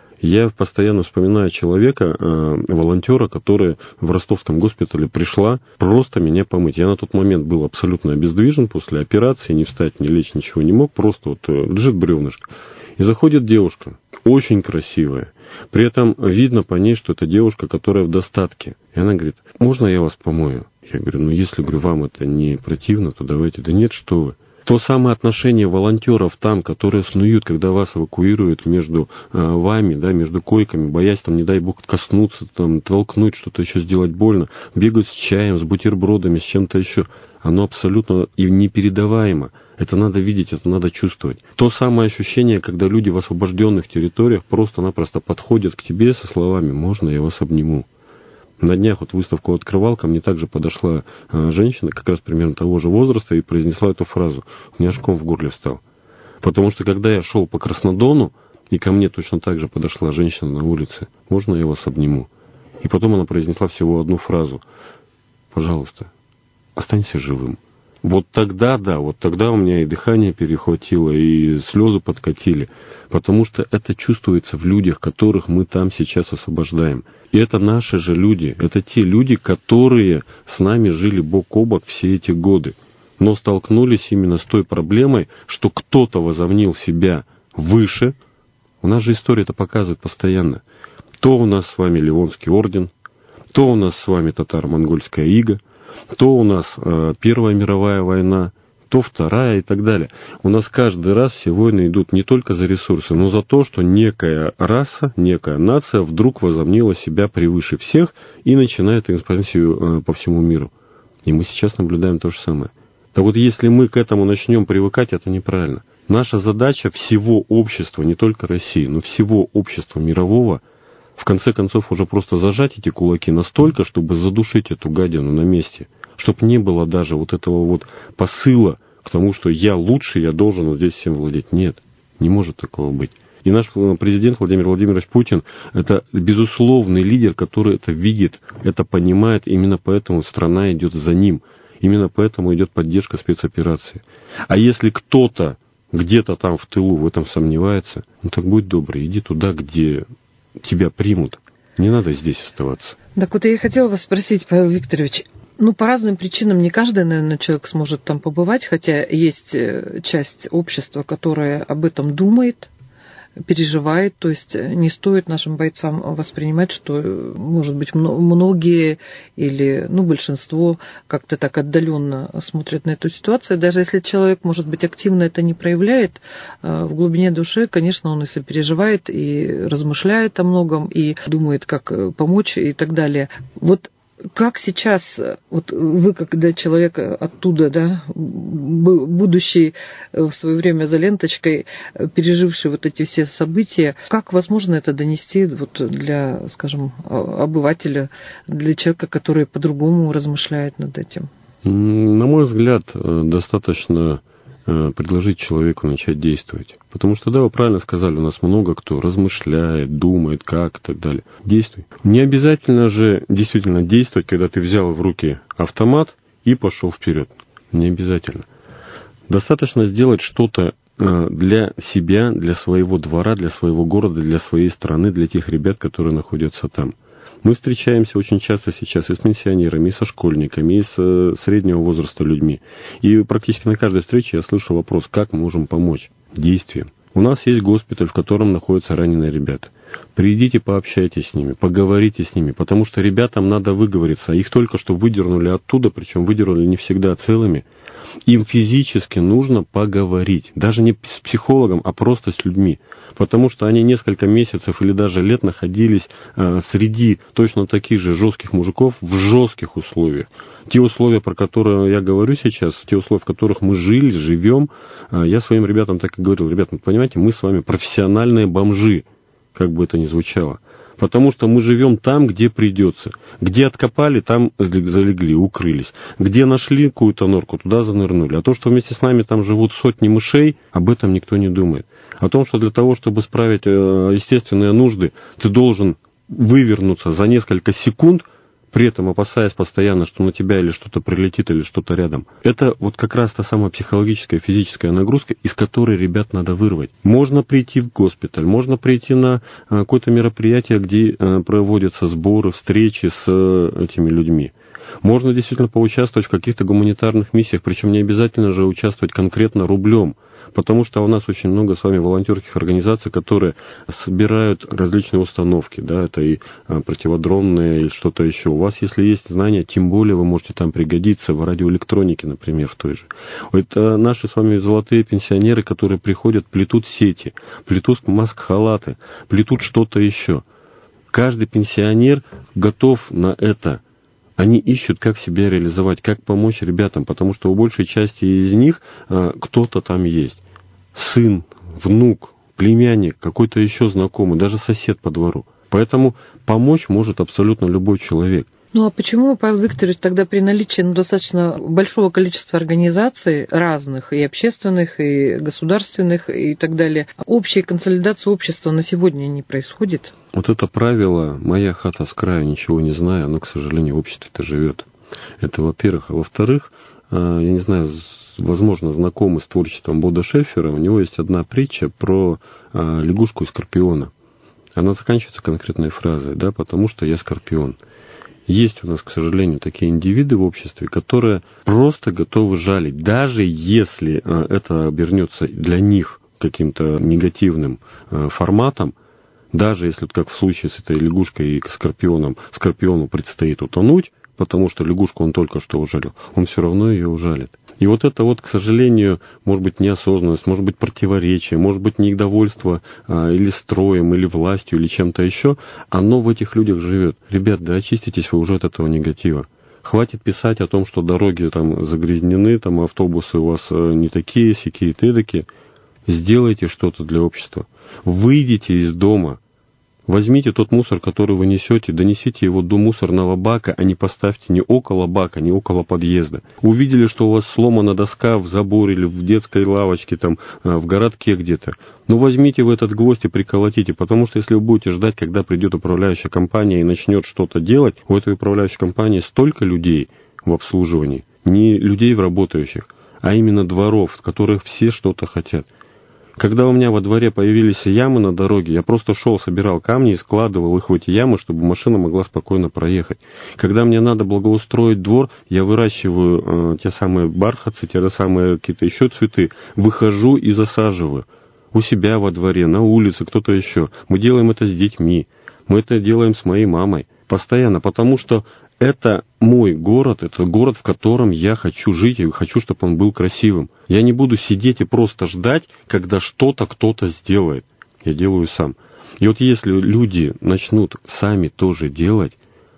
Я постоянно вспоминаю человека, э, волонтера, которая в ростовском госпитале пришла просто меня помыть. Я на тот момент был абсолютно обездвижен после операции, не встать, не лечь, ничего не мог, просто вот э, лежит бревнышко. И заходит девушка, очень красивая. При этом видно по ней, что это девушка, которая в достатке. И она говорит: можно я вас помою? Я говорю: ну если, говорю, вам это не противно, то давайте. Да нет, что вы. То самое отношение волонтеров там, которые снуют, когда вас эвакуируют между э, вами, да, между койками, боясь, там, не дай бог, коснуться, там, толкнуть, что-то еще сделать больно, бегают с чаем, с бутербродами, с чем-то еще. Оно абсолютно и непередаваемо. Это надо видеть, это надо чувствовать. То самое ощущение, когда люди в освобожденных территориях просто-напросто подходят к тебе со словами: можно я вас обниму? На днях вот выставку открывал, ко мне также подошла э, женщина, как раз примерно того же возраста, и произнесла эту фразу. У меня аж ком в горле встал. Потому что когда я шел по Краснодону, и ко мне точно так же подошла женщина на улице: можно я вас обниму? И потом она произнесла всего одну фразу: пожалуйста, останься живым. Вот тогда, да, вот тогда у меня и дыхание перехватило, и слезы подкатили. Потому что это чувствуется в людях, которых мы там сейчас освобождаем. И это наши же люди, это те люди, которые с нами жили бок о бок все эти годы. Но столкнулись именно с той проблемой, что кто-то возомнил себя выше. У нас же история это показывает постоянно. То у нас с вами Ливонский орден, то у нас с вами татаро-монгольская ига, то у нас э, Первая мировая война, то Вторая и так далее. У нас каждый раз все войны идут не только за ресурсы, но за то, что некая раса, некая нация вдруг возомнила себя превыше всех и начинает экспансию э, по всему миру. И мы сейчас наблюдаем то же самое. Так вот, если мы к этому начнем привыкать, это неправильно. Наша задача всего общества, не только России, но всего общества мирового, в конце концов уже просто зажать эти кулаки настолько, чтобы задушить эту гадину на месте. Чтобы не было даже вот этого вот посыла к тому, что я лучше, я должен вот здесь всем владеть. Нет, не может такого быть. И наш президент Владимир Владимирович Путин – это безусловный лидер, который это видит, это понимает, именно поэтому страна идет за ним. Именно поэтому идет поддержка спецоперации. А если кто-то где-то там в тылу в этом сомневается, ну так будь добрый, иди туда, где тебя примут. Не надо здесь оставаться. Так вот я и хотела вас спросить, Павел Викторович, Ну, по разным причинам не каждый, наверное, человек сможет там побывать, хотя есть часть общества, которая об этом думает, переживает, то есть не стоит нашим бойцам воспринимать, что, может быть, многие или, ну, большинство как-то так отдаленно смотрят на эту ситуацию. Даже если человек, может быть, активно это не проявляет, в глубине души, конечно, он и сопереживает, и размышляет о многом, и думает, как помочь и так далее. Вот как сейчас, вот вы, когда человек оттуда, да, будущий в свое время за ленточкой, переживший вот эти все события, как возможно это донести вот для, скажем, обывателя, для человека, который по-другому размышляет над этим? На мой взгляд, достаточно предложить человеку начать действовать. Потому что, да, вы правильно сказали, у нас много кто размышляет, думает, как и так далее. Действуй. Не обязательно же действительно действовать, когда ты взял в руки автомат и пошел вперед. Не обязательно. Достаточно сделать что-то для себя, для своего двора, для своего города, для своей страны, для тех ребят, которые находятся там. Мы встречаемся очень часто сейчас и с пенсионерами, и со школьниками, и с среднего возраста людьми. И практически на каждой встрече я слышу вопрос, как мы можем помочь действием. У нас есть госпиталь, в котором находятся раненые ребята. Придите, пообщайтесь с ними, поговорите с ними, потому что ребятам надо выговориться. Их только что выдернули оттуда, причем выдернули не всегда целыми. Им физически нужно поговорить, даже не с психологом, а просто с людьми, потому что они несколько месяцев или даже лет находились э, среди точно таких же жестких мужиков в жестких условиях. Те условия, про которые я говорю сейчас, те условия, в которых мы жили, живем, э, я своим ребятам так и говорил: ребят, ну, понимаете, мы с вами профессиональные бомжи, как бы это ни звучало. Потому что мы живем там, где придется. Где откопали, там залегли, укрылись. Где нашли какую-то норку, туда занырнули. А то, что вместе с нами там живут сотни мышей, об этом никто не думает. О том, что для того, чтобы справить естественные нужды, ты должен вывернуться за несколько секунд, при этом опасаясь постоянно, что на тебя или что-то прилетит, или что-то рядом. Это вот как раз та самая психологическая, физическая нагрузка, из которой ребят надо вырвать. Можно прийти в госпиталь, можно прийти на какое-то мероприятие, где проводятся сборы, встречи с этими людьми. Можно действительно поучаствовать в каких-то гуманитарных миссиях, причем не обязательно же участвовать конкретно рублем. Потому что у нас очень много с вами волонтерских организаций, которые собирают различные установки, да, это и противодронные, и что-то еще. У вас, если есть знания, тем более вы можете там пригодиться в радиоэлектронике, например, в той же. Это наши с вами золотые пенсионеры, которые приходят, плетут сети, плетут маск-халаты, плетут что-то еще. Каждый пенсионер готов на это. Они ищут, как себя реализовать, как помочь ребятам, потому что у большей части из них э, кто-то там есть. Сын, внук, племянник, какой-то еще знакомый, даже сосед по двору. Поэтому помочь может абсолютно любой человек. Ну а почему, Павел Викторович, тогда при наличии ну, достаточно большого количества организаций разных, и общественных, и государственных, и так далее, общей консолидации общества на сегодня не происходит? Вот это правило «моя хата с краю, ничего не знаю», оно, к сожалению, в обществе-то живет. Это во-первых. А во-вторых, я не знаю, возможно, знакомый с творчеством Бодо Шеффера, у него есть одна притча про лягушку и скорпиона. Она заканчивается конкретной фразой, да, потому что я скорпион. Есть у нас, к сожалению, такие индивиды в обществе, которые просто готовы жалить, даже если это обернется для них каким-то негативным форматом, даже если, как в случае с этой лягушкой и скорпионом, скорпиону предстоит утонуть, потому что лягушку он только что ужалил, он все равно ее ужалит. И вот это вот, к сожалению, может быть неосознанность, может быть противоречие, может быть недовольство а, или строем, или властью, или чем-то еще, оно в этих людях живет. Ребят, да очиститесь вы уже от этого негатива. Хватит писать о том, что дороги там загрязнены, там автобусы у вас не такие, сякие, тыдакие. Сделайте что-то для общества. Выйдите из дома. Возьмите тот мусор, который вы несете, донесите его до мусорного бака, а не поставьте не около бака, не около подъезда. Увидели, что у вас сломана доска в заборе или в детской лавочке, там, в городке где-то. Ну, возьмите вы этот гвоздь и приколотите, потому что если вы будете ждать, когда придет управляющая компания и начнет что-то делать, у этой управляющей компании столько людей в обслуживании, не людей в работающих, а именно дворов, в которых все что-то хотят. Когда у меня во дворе появились ямы на дороге, я просто шел, собирал камни и складывал их в эти ямы, чтобы машина могла спокойно проехать. Когда мне надо благоустроить двор, я выращиваю э, те самые бархатцы, те же самые какие-то еще цветы, выхожу и засаживаю. У себя во дворе, на улице, кто-то еще. Мы делаем это с детьми, мы это делаем с моей мамой постоянно, потому что это мой город, это город, в котором я хочу жить, и хочу, чтобы он был красивым. Я не буду сидеть и просто ждать, когда что-то кто-то сделает. Я делаю сам. И вот если люди начнут сами тоже делать,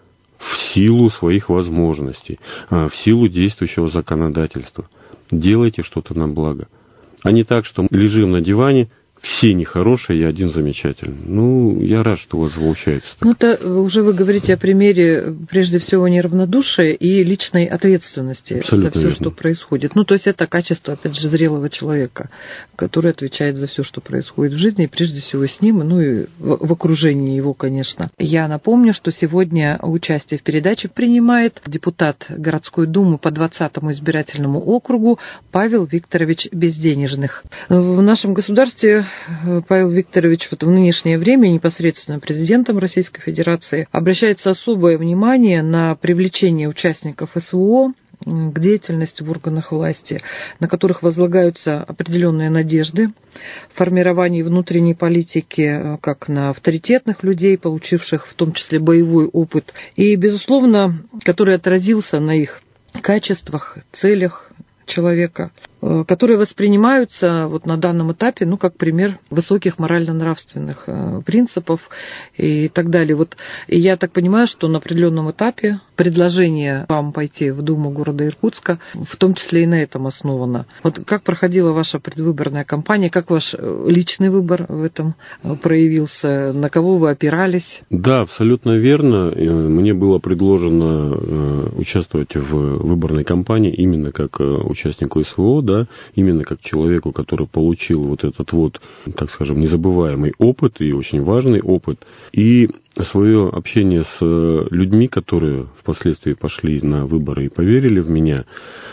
в силу своих возможностей, в силу действующего законодательства, делайте что-то на благо. А не так, что мы лежим на диване, все нехорошие, я один замечательный. Ну, я рад, что у вас получается. Ну, это уже вы говорите о примере, прежде всего, неравнодушия и личной ответственности Абсолютно за все, верно. Что происходит. Ну, то есть это качество, опять же, зрелого человека, который отвечает за все, что происходит в жизни, и прежде всего с ним, ну и в окружении его, конечно. Я напомню, что сегодня участие в передаче принимает депутат городской думы по двадцатому избирательному округу Павел Викторович Безденежных. В нашем государстве Павел Викторович вот в нынешнее время непосредственно президентом Российской Федерации обращается особое внимание на привлечение участников СВО к деятельности в органах власти, на которых возлагаются определенные надежды в формировании внутренней политики, как на авторитетных людей, получивших в том числе боевой опыт, и, безусловно, который отразился на их качествах, целях человека, которые воспринимаются вот на данном этапе, ну, как пример высоких морально-нравственных принципов и так далее. Вот, и я так понимаю, что на определенном этапе предложение вам пойти в Думу города Иркутска, в том числе и на этом основано. Вот как проходила ваша предвыборная кампания, как ваш личный выбор в этом проявился, на кого вы опирались? Да, абсолютно верно. Мне было предложено участвовать в выборной кампании именно как участнику СВО, да, именно как человеку, который получил вот этот вот, так скажем, незабываемый опыт и очень важный опыт. И свое общение с людьми, которые впоследствии пошли на выборы и поверили в меня,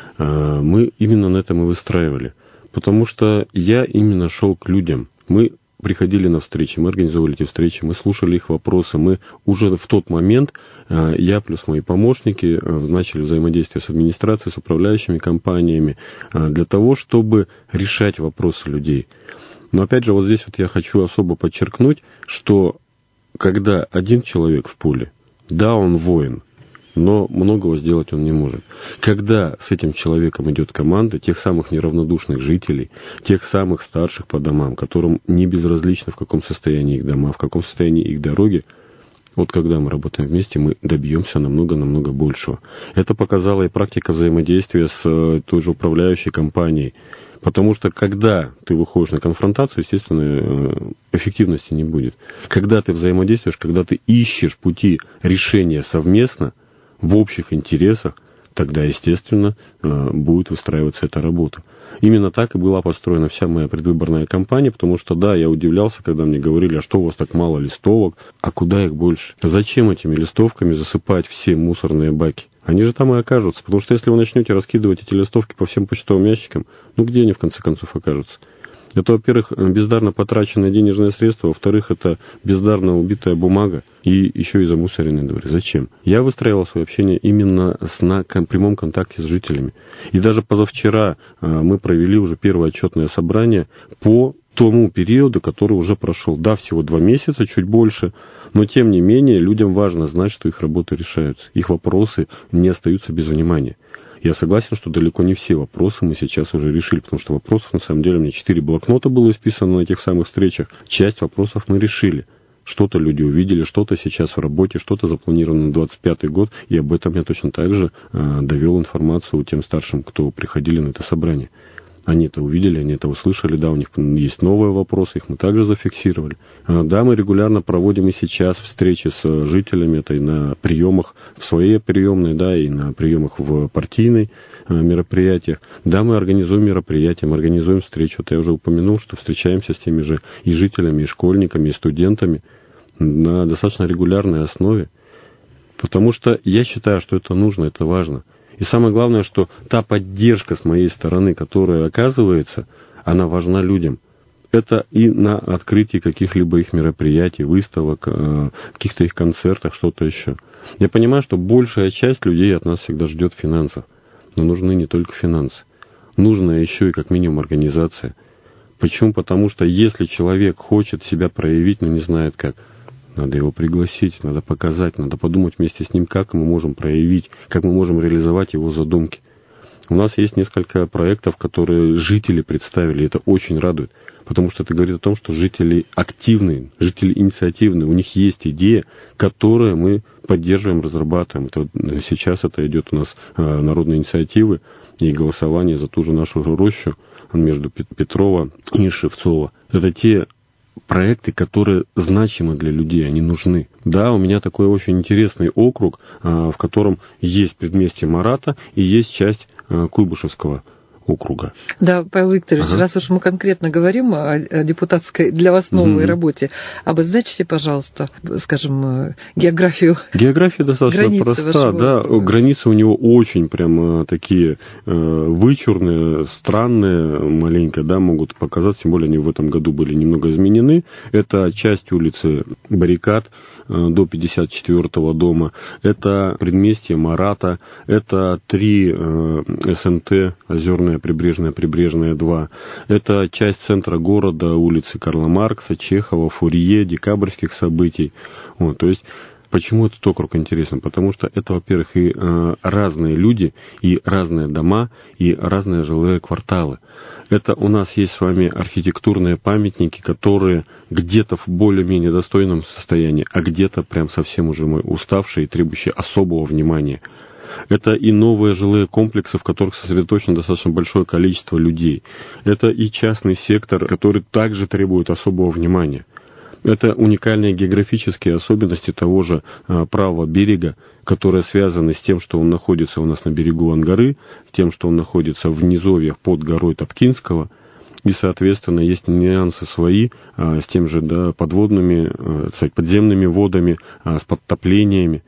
мы именно на этом и выстраивали. Потому что я именно шел к людям. Мы приходили на встречи, мы организовывали эти встречи, мы слушали их вопросы, мы уже в тот момент, я плюс мои помощники, начали взаимодействие с администрацией, с управляющими компаниями, для того, чтобы решать вопросы людей. Но опять же, вот здесь вот я хочу особо подчеркнуть, что когда один человек в поле, да, он воин, но многого сделать он не может. Когда с этим человеком идет команда тех самых неравнодушных жителей, тех самых старших по домам, которым не безразлично, в каком состоянии их дома, в каком состоянии их дороги, вот когда мы работаем вместе, мы добьемся намного-намного большего. Это показала и практика взаимодействия с той же управляющей компанией. Потому что когда ты выходишь на конфронтацию, естественно, эффективности не будет. Когда ты взаимодействуешь, когда ты ищешь пути решения совместно, в общих интересах, тогда, естественно, будет выстраиваться эта работа. Именно так и была построена вся моя предвыборная кампания, потому что, да, я удивлялся, когда мне говорили, а что у вас так мало листовок, а куда их больше? Зачем этими листовками засыпать все мусорные баки? Они же там и окажутся, потому что если вы начнете раскидывать эти листовки по всем почтовым ящикам, ну где они в конце концов окажутся? Это, во-первых, бездарно потраченные денежные средства, во-вторых, это бездарно убитая бумага и еще и замусоренные дворы. Зачем? Я выстраивал свое общение именно с, на прямом контакте с жителями. И даже позавчера мы провели уже первое отчетное собрание по тому периоду, который уже прошел. Да, всего два месяца, чуть больше, но тем не менее людям важно знать, что их работы решаются. Их вопросы не остаются без внимания. Я согласен, что далеко не все вопросы мы сейчас уже решили, потому что вопросов, на самом деле, у меня четыре блокнота было исписано на этих самых встречах. Часть вопросов мы решили. Что-то люди увидели, что-то сейчас в работе, что-то запланировано на двадцать пятый год, и об этом я точно так же э, довел информацию тем старшим, кто приходили на это собрание. Они это увидели, они это услышали, да, у них есть новые вопросы, их мы также зафиксировали. Да, мы регулярно проводим и сейчас встречи с жителями, это и на приемах в своей приемной, да, и на приемах в партийной мероприятиях. Да, мы организуем мероприятия, мы организуем встречи. Вот я уже упомянул, что встречаемся с теми же и жителями, и школьниками, и студентами на достаточно регулярной основе. Потому что я считаю, что это нужно, это важно. И самое главное, что та поддержка с моей стороны, которая оказывается, она важна людям. это и на открытии каких-либо их мероприятий, выставок, каких-то их концертах, что-то еще. Я понимаю, что большая часть людей от нас всегда ждет финансов. Но нужны не только финансы. Нужна еще и как минимум организация. Почему? Потому что если человек хочет себя проявить, но не знает как, надо его пригласить, надо показать, надо подумать вместе с ним, как мы можем проявить, как мы можем реализовать его задумки. У нас есть несколько проектов, которые жители представили, это очень радует, потому что это говорит о том, что жители активные, жители инициативные, у них есть идея, которую мы поддерживаем, разрабатываем. Это, сейчас это идет у нас народные инициативы и голосование за ту же нашу рощу между Петрова и Шевцова. Это те проекты, которые значимы для людей, они нужны. Да, у меня такой очень интересный округ, в котором есть предместье Марата и есть часть Куйбышевского округа. Да, Павел Викторович, ага. раз уж мы конкретно говорим о депутатской для вас новой mm-hmm. работе, обозначьте, пожалуйста, скажем, географию. География достаточно проста, да, округа. Границы у него очень прям такие вычурные, странные, маленько, да, могут показаться, тем более они в этом году были немного изменены. Это часть улицы Баррикад до пятьдесят четвёртого дома, это предместье Марата, это три эс эн тэ, Озерная, Прибрежная, Прибрежная два. Это часть центра города, улицы Карла Маркса, Чехова, Фурье, декабрьских событий. Вот, то есть, почему этот округ интересен? Потому что это, во-первых, и э, разные люди, и разные дома, и разные жилые кварталы. Это у нас есть с вами архитектурные памятники, которые где-то в более-менее достойном состоянии, а где-то прям совсем уже уставшие и требующие особого внимания. Это и новые жилые комплексы, в которых сосредоточено достаточно большое количество людей. Это и частный сектор, который также требует особого внимания. Это уникальные географические особенности того же а, правого берега, которые связаны с тем, что он находится у нас на берегу Ангары, тем, что он находится в низовьях под горой Топкинского. И, соответственно, есть нюансы свои а, с тем же да, подводными, а, сказать, подземными водами, а, с подтоплениями,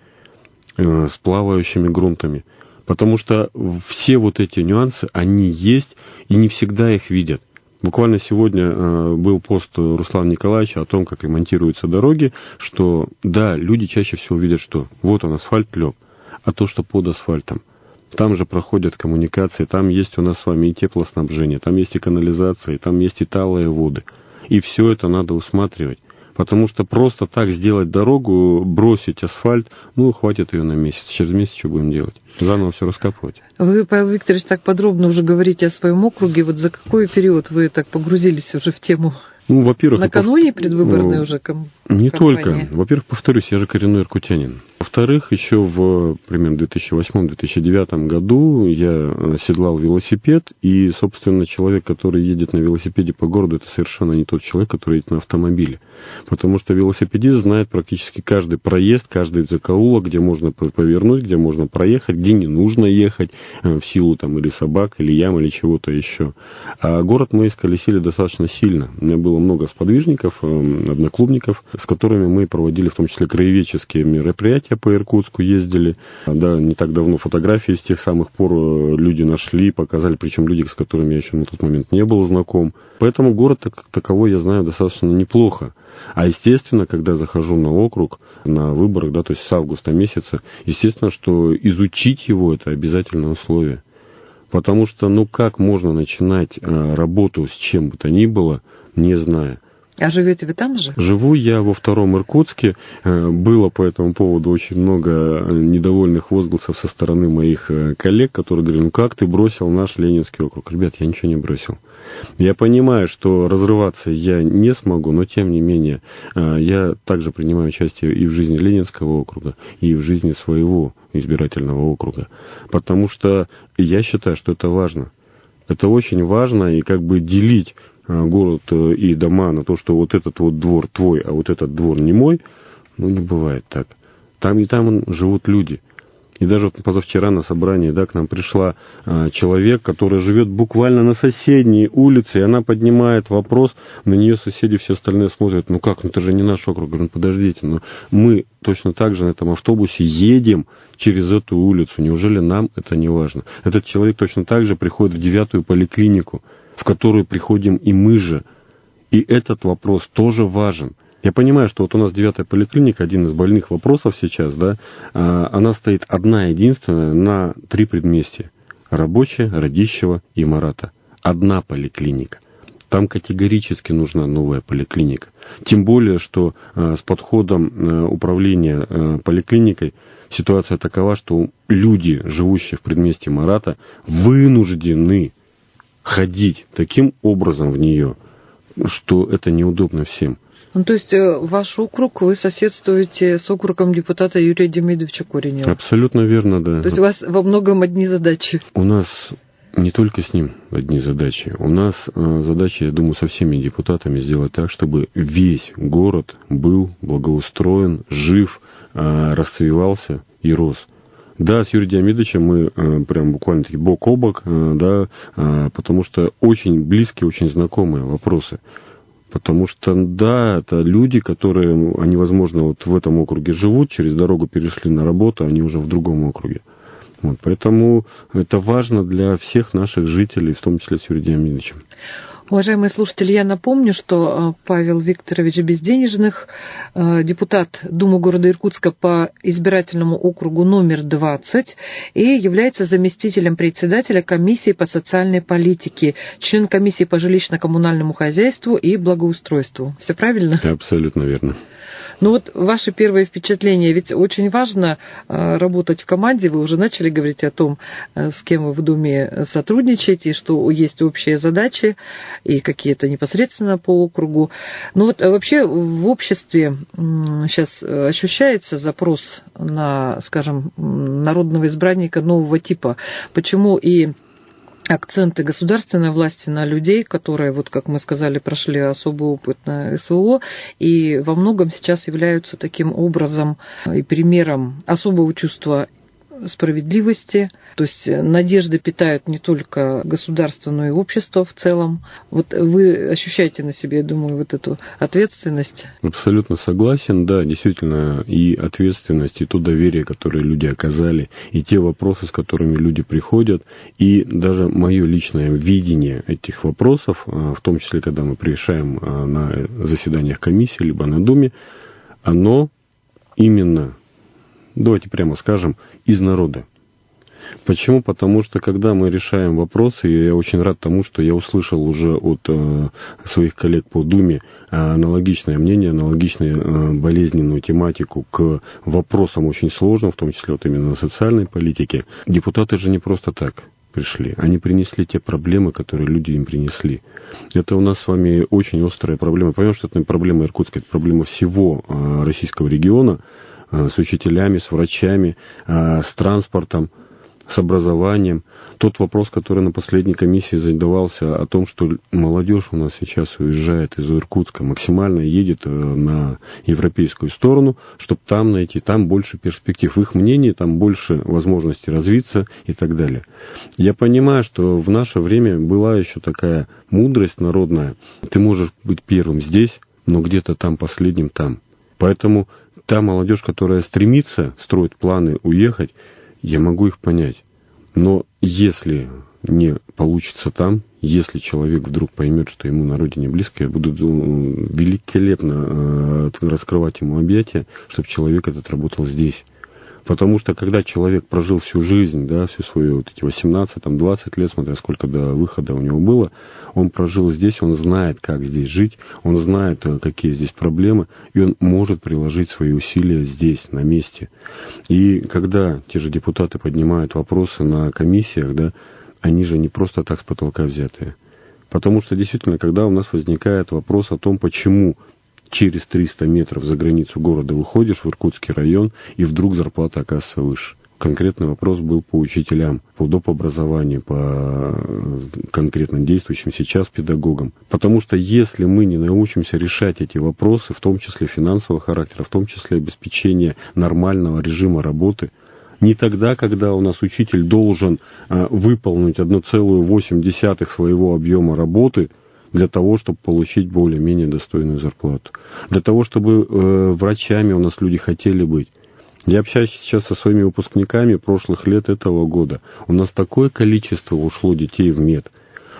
а, с плавающими грунтами. Потому что все вот эти нюансы, они есть, и не всегда их видят. Буквально сегодня э, был пост Руслана Николаевича о том, как ремонтируются дороги, что, да, люди чаще всего видят, что вот он асфальт лег, а то, что под асфальтом. Там же проходят коммуникации, там есть у нас с вами и теплоснабжение, там есть и канализация, и там есть и талые воды. И все это надо усматривать. Потому что просто так сделать дорогу, бросить асфальт, ну, хватит ее на месяц. Через месяц что будем делать? Заново все раскапывать. Вы, Павел Викторович, так подробно уже говорите о своем округе. Вот за какой период вы так погрузились уже в тему? Ну, во-первых... Накануне пов... предвыборной ну, уже ком... Не кампания. только. Во-первых, повторюсь, я же коренной иркутянин. Во-вторых, еще в примерно две тысячи восьмом — две тысячи девятом году я седлал велосипед, и, собственно, человек, который едет на велосипеде по городу, это совершенно не тот человек, который едет на автомобиле. Потому что велосипедист знает практически каждый проезд, каждый закоулок, где можно повернуть, где можно проехать, где не нужно ехать, в силу там или собак, или ям, или чего-то еще. А город мы исколесили достаточно сильно. У меня было много сподвижников, одноклубников, с которыми мы проводили в том числе краеведческие мероприятия по Иркутску, ездили. Да, не так давно фотографии с тех самых пор люди нашли, показали, причем люди, с которыми я еще на тот момент не был знаком. Поэтому город как таковой я знаю достаточно неплохо. А естественно, когда захожу на округ, на выборах, да, то есть с августа месяца, естественно, что изучить его — это обязательное условие. Потому что, ну как можно начинать а, работу с чем бы то ни было, не зная? А живете вы там же? Живу я во втором Иркутске. Было по этому поводу очень много недовольных возгласов со стороны моих коллег, которые говорили: ну как ты бросил наш Ленинский округ? Ребят, я ничего не бросил. Я понимаю, что разрываться я не смогу, но тем не менее я также принимаю участие и в жизни Ленинского округа, и в жизни своего избирательного округа. Потому что я считаю, что это важно. Это очень важно, и как бы делить город и дома на то, что вот этот вот двор твой, а вот этот двор не мой, ну, не бывает так. Там и там живут люди. И даже вот позавчера на собрании, да, к нам пришла а, человек, который живет буквально на соседней улице, и она поднимает вопрос, на нее соседи все остальные смотрят: ну как, ну это же не наш округ. Говорю: ну подождите, но мы точно так же на этом автобусе едем через эту улицу, неужели нам это не важно? Этот человек точно так же приходит в девятую поликлинику, в которую приходим и мы же. И этот вопрос тоже важен. Я понимаю, что вот у нас девятая поликлиника, один из больных вопросов сейчас, да, она стоит одна единственная на три предместья. Рабочая, Радищева и Марата. Одна поликлиника. Там категорически нужна новая поликлиника. Тем более, что с подходом управления поликлиникой ситуация такова, что люди, живущие в предместье Марата, вынуждены ходить таким образом в нее, что это неудобно всем. Ну, то есть ваш округ, вы соседствуете с округом депутата Юрия Демидовича Коренева? Абсолютно верно, да. То есть у вас во многом одни задачи? У нас не только с ним одни задачи. У нас задача, я думаю, со всеми депутатами сделать так, чтобы весь город был благоустроен, жив, расцвевался и рос. Да, с Юрием Демидовичем мы прям буквально-таки бок о бок, да, потому что очень близкие, очень знакомые вопросы. Потому что, да, это люди, которые, они, возможно, вот в этом округе живут, через дорогу перешли на работу, они уже в другом округе. Вот, поэтому это важно для всех наших жителей, в том числе с Юрием Демидовичем. Уважаемые слушатели, я напомню, что Павел Викторович Безденежных, депутат Думы города Иркутска по избирательному округу номер двадцать и является заместителем председателя комиссии по социальной политике, член комиссии по жилищно-коммунальному хозяйству и благоустройству. Все правильно? Абсолютно верно. Ну вот ваши первые впечатления, ведь очень важно работать в команде, вы уже начали говорить о том, с кем вы в Думе сотрудничаете, что есть общие задачи и какие-то непосредственно по округу. Ну вот вообще в обществе сейчас ощущается запрос на, скажем, народного избранника нового типа. Почему и акценты государственной власти на людей, которые, вот как мы сказали, прошли особый опыт на СВО, и во многом сейчас являются таким образом и примером особого чувства справедливости, то есть надежды питают не только государство, но и общество в целом. Вот вы ощущаете на себе, я думаю, вот эту ответственность? Абсолютно согласен, да, действительно, и ответственность, и то доверие, которое люди оказали, и те вопросы, с которыми люди приходят, и даже мое личное видение этих вопросов, в том числе, когда мы решаем на заседаниях комиссии, либо на Думе, оно именно, давайте прямо скажем, из народа. Почему? Потому что, когда мы решаем вопросы, и я очень рад тому, что я услышал уже от э, своих коллег по Думе аналогичное мнение, аналогичную э, болезненную тематику к вопросам очень сложным, в том числе вот именно социальной политике. Депутаты же не просто так пришли. Они принесли те проблемы, которые люди им принесли. Это у нас с вами очень острая проблема. Понимаем, что это не проблема Иркутска, это проблема всего э, российского региона, с учителями, с врачами, с транспортом, с образованием. Тот вопрос, который на последней комиссии задавался о том, что молодежь у нас сейчас уезжает из Иркутска, максимально едет на европейскую сторону, чтобы там найти, там больше перспектив. В их мнении там больше возможностей развиться и так далее. Я понимаю, что в наше время была еще такая мудрость народная. Ты можешь быть первым здесь, но где-то там последним там. Поэтому та молодежь, которая стремится, строит планы уехать, я могу их понять. Но если не получится там, если человек вдруг поймет, что ему на родине близко, я буду великолепно раскрывать ему объятия, чтобы человек этот работал здесь. Потому что когда человек прожил всю жизнь, да, всю свою вот эти восемнадцать, там, двадцать лет, смотря сколько до выхода у него было, он прожил здесь, он знает, как здесь жить, он знает, какие здесь проблемы, и он может приложить свои усилия здесь, на месте. И когда те же депутаты поднимают вопросы на комиссиях, да, они же не просто так с потолка взятые. Потому что действительно, когда у нас возникает вопрос о том, почему через триста метров за границу города выходишь в Иркутский район, и вдруг зарплата оказывается выше. Конкретный вопрос был по учителям, по доп. Образованию, по конкретно действующим сейчас педагогам. Потому что если мы не научимся решать эти вопросы, в том числе финансового характера, в том числе обеспечения нормального режима работы, не тогда, когда у нас учитель должен а, выполнить одна целая восемь десятых своего объема работы, для того, чтобы получить более-менее достойную зарплату. Для того, чтобы э, врачами у нас люди хотели быть. Я общаюсь сейчас со своими выпускниками прошлых лет этого года. У нас такое количество ушло детей в мед,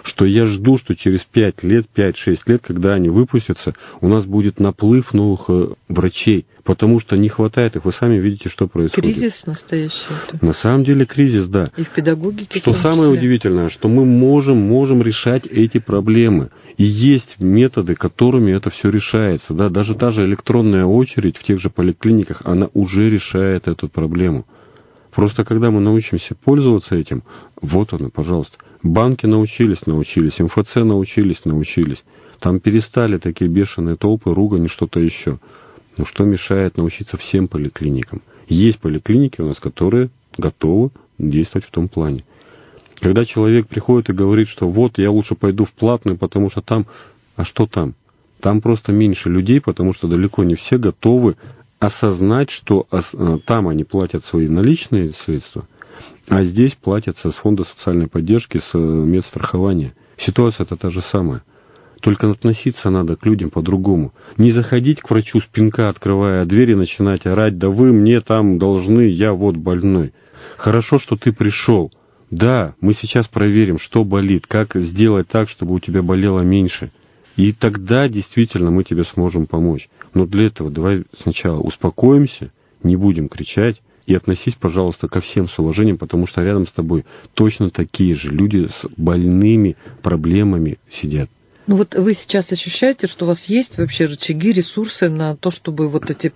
что я жду, что через пять лет, пять-шесть лет, когда они выпустятся, у нас будет наплыв новых врачей, потому что не хватает их. Вы сами видите, что происходит. Кризис настоящий. Это. На самом деле кризис, да. И в педагогике. Что самое удивительное, что мы можем, можем решать эти проблемы. И есть методы, которыми это все решается. Да? Даже та же электронная очередь в тех же поликлиниках, она уже решает эту проблему. Просто когда мы научимся пользоваться этим, вот оно, пожалуйста. Банки научились, научились, эм эф цэ научились, научились. Там перестали такие бешеные толпы, ругань и что-то еще. Но что мешает научиться всем поликлиникам? Есть поликлиники у нас, которые готовы действовать в том плане. Когда человек приходит и говорит, что вот я лучше пойду в платную, потому что там... А что там? Там просто меньше людей, потому что далеко не все готовы осознать, что там они платят свои наличные средства, а здесь платятся с фонда социальной поддержки, с медстрахования. Ситуация-то та же самая. Только относиться надо к людям по-другому. Не заходить к врачу с пинка, открывая дверь и начинать орать: да вы мне там должны, я вот больной. Хорошо, что ты пришел. Да, мы сейчас проверим, что болит, как сделать так, чтобы у тебя болело меньше. И тогда действительно мы тебе сможем помочь. Но для этого давай сначала успокоимся, не будем кричать, и относись, пожалуйста, ко всем с уважением, потому что рядом с тобой точно такие же люди с больными проблемами сидят. Ну вот вы сейчас ощущаете, что у вас есть вообще рычаги, ресурсы на то, чтобы вот эти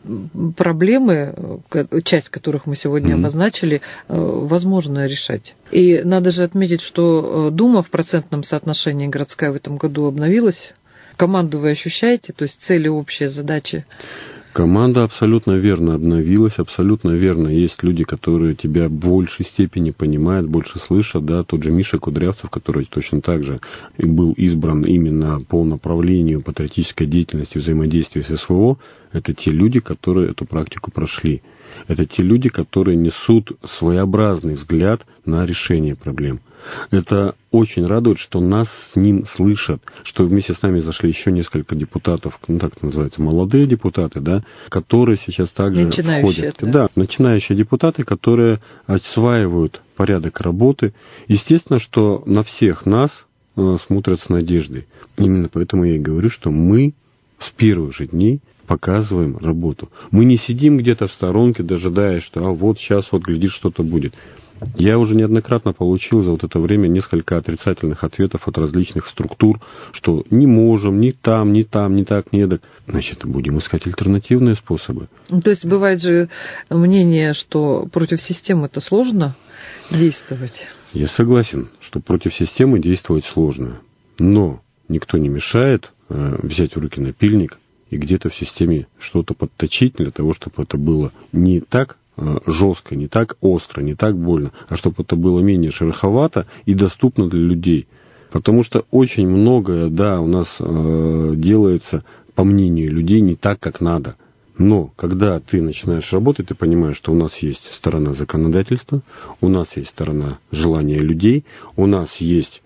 проблемы, часть которых мы сегодня mm-hmm. обозначили, возможно решать. И надо же отметить, что Дума в процентном соотношении городская в этом году обновилась. Команду вы ощущаете, то есть цели, общие задачи? Команда абсолютно верно обновилась, абсолютно верно. Есть люди, которые тебя в большей степени понимают, больше слышат, да, тот же Миша Кудрявцев, который точно так же был избран именно по направлению патриотической деятельности, взаимодействия с эс вэ о, это те люди, которые эту практику прошли. Это те люди, которые несут своеобразный взгляд на решение проблем. Это очень радует, что нас с ним слышат, что вместе с нами зашли еще несколько депутатов, ну так называется, молодые депутаты, да, которые сейчас также входят. Да. да, начинающие депутаты, которые осваивают порядок работы. Естественно, что на всех нас э, смотрят с надеждой. Именно поэтому я и говорю, что мы с первых же дней показываем работу. Мы не сидим где-то в сторонке, дожидаясь, что а вот сейчас вот глядишь, что-то будет. Я уже неоднократно получил за вот это время несколько отрицательных ответов от различных структур, что не можем, ни там, ни там, ни так, ни эдак. Значит, будем искать альтернативные способы. То есть бывает же мнение, что против системы это сложно действовать? Я согласен, что против системы действовать сложно. Но никто не мешает э, взять в руки напильник и где-то в системе что-то подточить для того, чтобы это было не так жестко, не так остро, не так больно, а чтобы это было менее шероховато и доступно для людей. Потому что очень многое, да, у нас э, делается, по мнению людей, не так, как надо. Но когда ты начинаешь работать, ты понимаешь, что у нас есть сторона законодательства, у нас есть сторона желания людей, у нас есть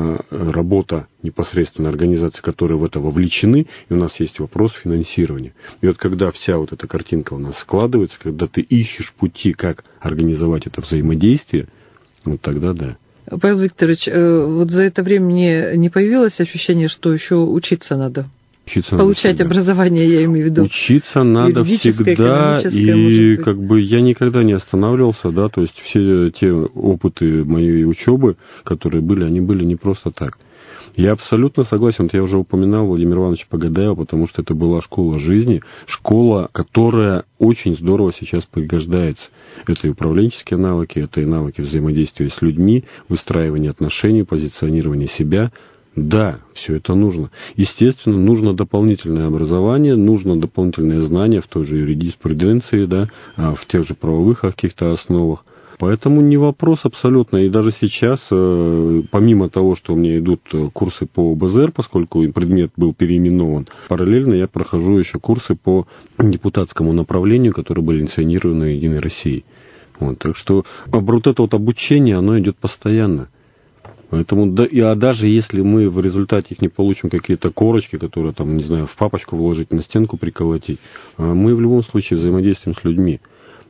работа непосредственно организаций, которые в это вовлечены, и у нас есть вопрос финансирования. И вот когда вся вот эта картинка у нас складывается, когда ты ищешь пути, как организовать это взаимодействие, вот тогда да. Павел Викторович, вот за это время не, не появилось ощущение, что еще учиться надо? Учиться Получать надо образование, я имею в виду. Учиться надо всегда, и как бы я никогда не останавливался, да, то есть все те опыты моей учебы, которые были, они были не просто так. Я абсолютно согласен, вот я уже упоминал Владимира Ивановича Погадаева, потому что это была школа жизни, школа, которая очень здорово сейчас пригождается. Это и управленческие навыки, это и навыки взаимодействия с людьми, выстраивание отношений, позиционирование себя. Да, все это нужно. Естественно, нужно дополнительное образование, нужно дополнительные знания в той же юриспруденции, да, в тех же правовых каких-то основах. Поэтому не вопрос абсолютно. И даже сейчас, помимо того, что у меня идут курсы по бэ зэ эр, поскольку предмет был переименован, параллельно я прохожу еще курсы по депутатскому направлению, которые были инициированы Единой Россией. Вот, так что вот это вот обучение, оно идет постоянно. Поэтому, да, и, а даже если мы в результате их не получим какие-то корочки, которые там, не знаю, в папочку вложить, на стенку приколотить, мы в любом случае взаимодействуем с людьми.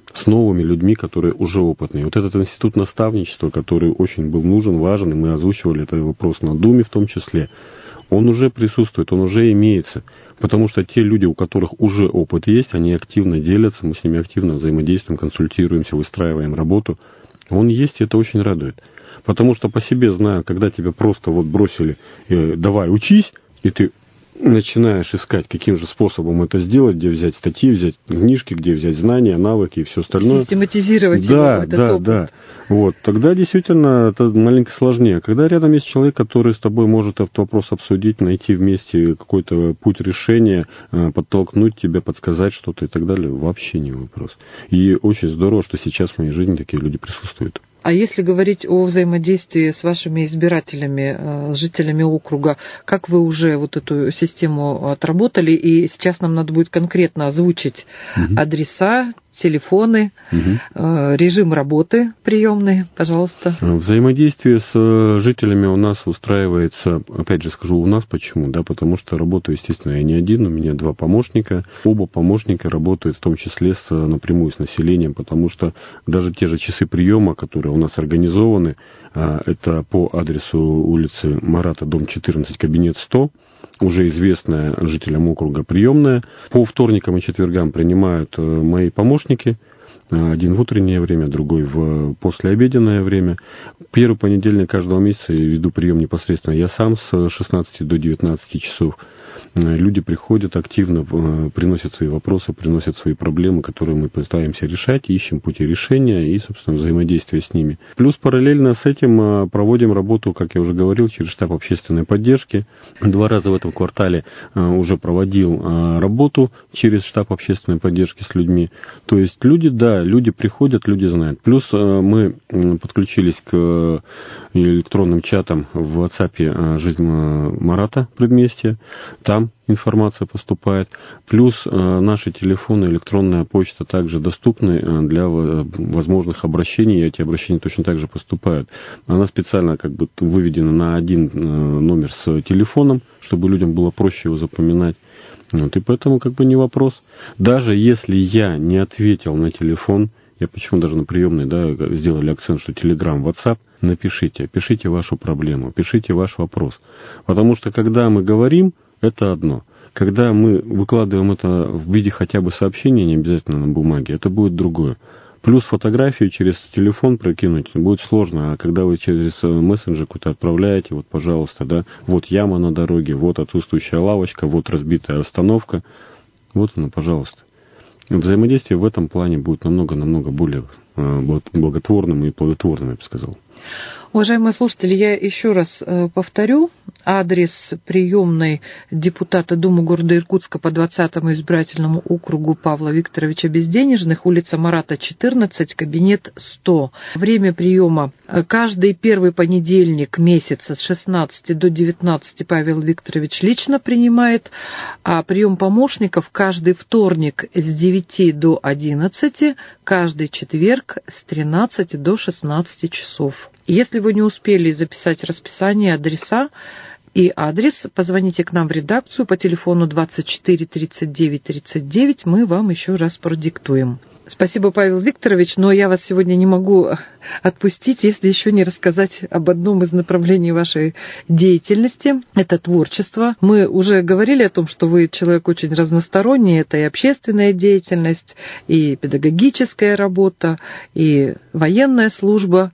с новыми людьми, которые уже опытные. Вот этот институт наставничества, который очень был нужен, важен, и мы озвучивали этот вопрос на Думе в том числе, он уже присутствует, он уже имеется. Потому что те люди, у которых уже опыт есть, они активно делятся, мы с ними активно взаимодействуем, консультируемся, выстраиваем работу. Он есть, и это очень радует. Потому что по себе знаю, когда тебя просто вот бросили, э, давай учись, и ты начинаешь искать, каким же способом это сделать, где взять статьи, взять книжки, где взять знания, навыки и все остальное. Систематизировать да, его, да, опыт. да. Вот, тогда действительно это маленько сложнее. Когда рядом есть человек, который с тобой может этот вопрос обсудить, найти вместе какой-то путь решения, подтолкнуть тебя, подсказать что-то и так далее, вообще не вопрос. И очень здорово, что сейчас в моей жизни такие люди присутствуют. А если говорить о взаимодействии с вашими избирателями, с жителями округа, как вы уже вот эту систему отработали? И сейчас нам надо будет конкретно озвучить угу. адреса, телефоны, угу. режим работы приемной, пожалуйста. Взаимодействие с жителями у нас устраивается, опять же скажу, у нас почему, да, потому что работаю, естественно, я не один, у меня два помощника. Оба помощника работают в том числе с, напрямую с населением, потому что даже те же часы приема, которые у нас организованы, это по адресу улицы Марата, дом четырнадцать, кабинет сто, уже известная жителям округа приемная. По вторникам и четвергам принимают мои помощники. Один в утреннее время, другой в послеобеденное время. Первый понедельник каждого месяца я веду прием непосредственно я сам с шестнадцати до девятнадцати часов. Люди приходят активно, приносят свои вопросы, приносят свои проблемы, которые мы пытаемся решать, ищем пути решения и, собственно, взаимодействия с ними. Плюс параллельно с этим проводим работу, как я уже говорил, через штаб общественной поддержки. Два раза в этом квартале уже проводил работу через штаб общественной поддержки с людьми. То есть люди, да, люди приходят, люди знают. Плюс мы подключились к электронным чатам в WhatsApp «Жизнь Марата» предместья. Там информация поступает. Плюс э, наши телефоны, электронная почта также доступны для возможных обращений. И эти обращения точно так же поступают. Она специально как бы выведена на один э, номер с телефоном, чтобы людям было проще его запоминать. Вот, и поэтому как бы не вопрос. Даже если я не ответил на телефон, я почему даже на приемной, да, сделали акцент, что Telegram, WhatsApp, напишите, пишите вашу проблему, пишите ваш вопрос. Потому что когда мы говорим, это одно. Когда мы выкладываем это в виде хотя бы сообщения, не обязательно на бумаге, это будет другое. Плюс фотографию через телефон прокинуть будет сложно, а когда вы через мессенджер какой-то отправляете, вот, пожалуйста, да, вот яма на дороге, вот отсутствующая лавочка, вот разбитая остановка, вот она, пожалуйста. Взаимодействие в этом плане будет намного-намного более благотворным и плодотворным, я бы сказал. Уважаемые слушатели, я еще раз повторю. Адрес приемной депутата Думы города Иркутска по двадцатому избирательному округу Павла Викторовича Безденежных, улица Марата, четырнадцать, кабинет сто. Время приема каждый первый понедельник месяца с шестнадцати до девятнадцати Павел Викторович лично принимает, а прием помощников каждый вторник с девяти до одиннадцати, каждый четверг с тринадцати до шестнадцати часов. Если вы не успели записать расписание, адреса и адрес, позвоните к нам в редакцию по телефону двадцать четыре тридцать девять тридцать девять, мы вам еще раз продиктуем. Спасибо, Павел Викторович, но я вас сегодня не могу отпустить, если еще не рассказать об одном из направлений вашей деятельности. Это творчество. Мы уже говорили о том, что вы человек очень разносторонний. Это и общественная деятельность, и педагогическая работа, и военная служба.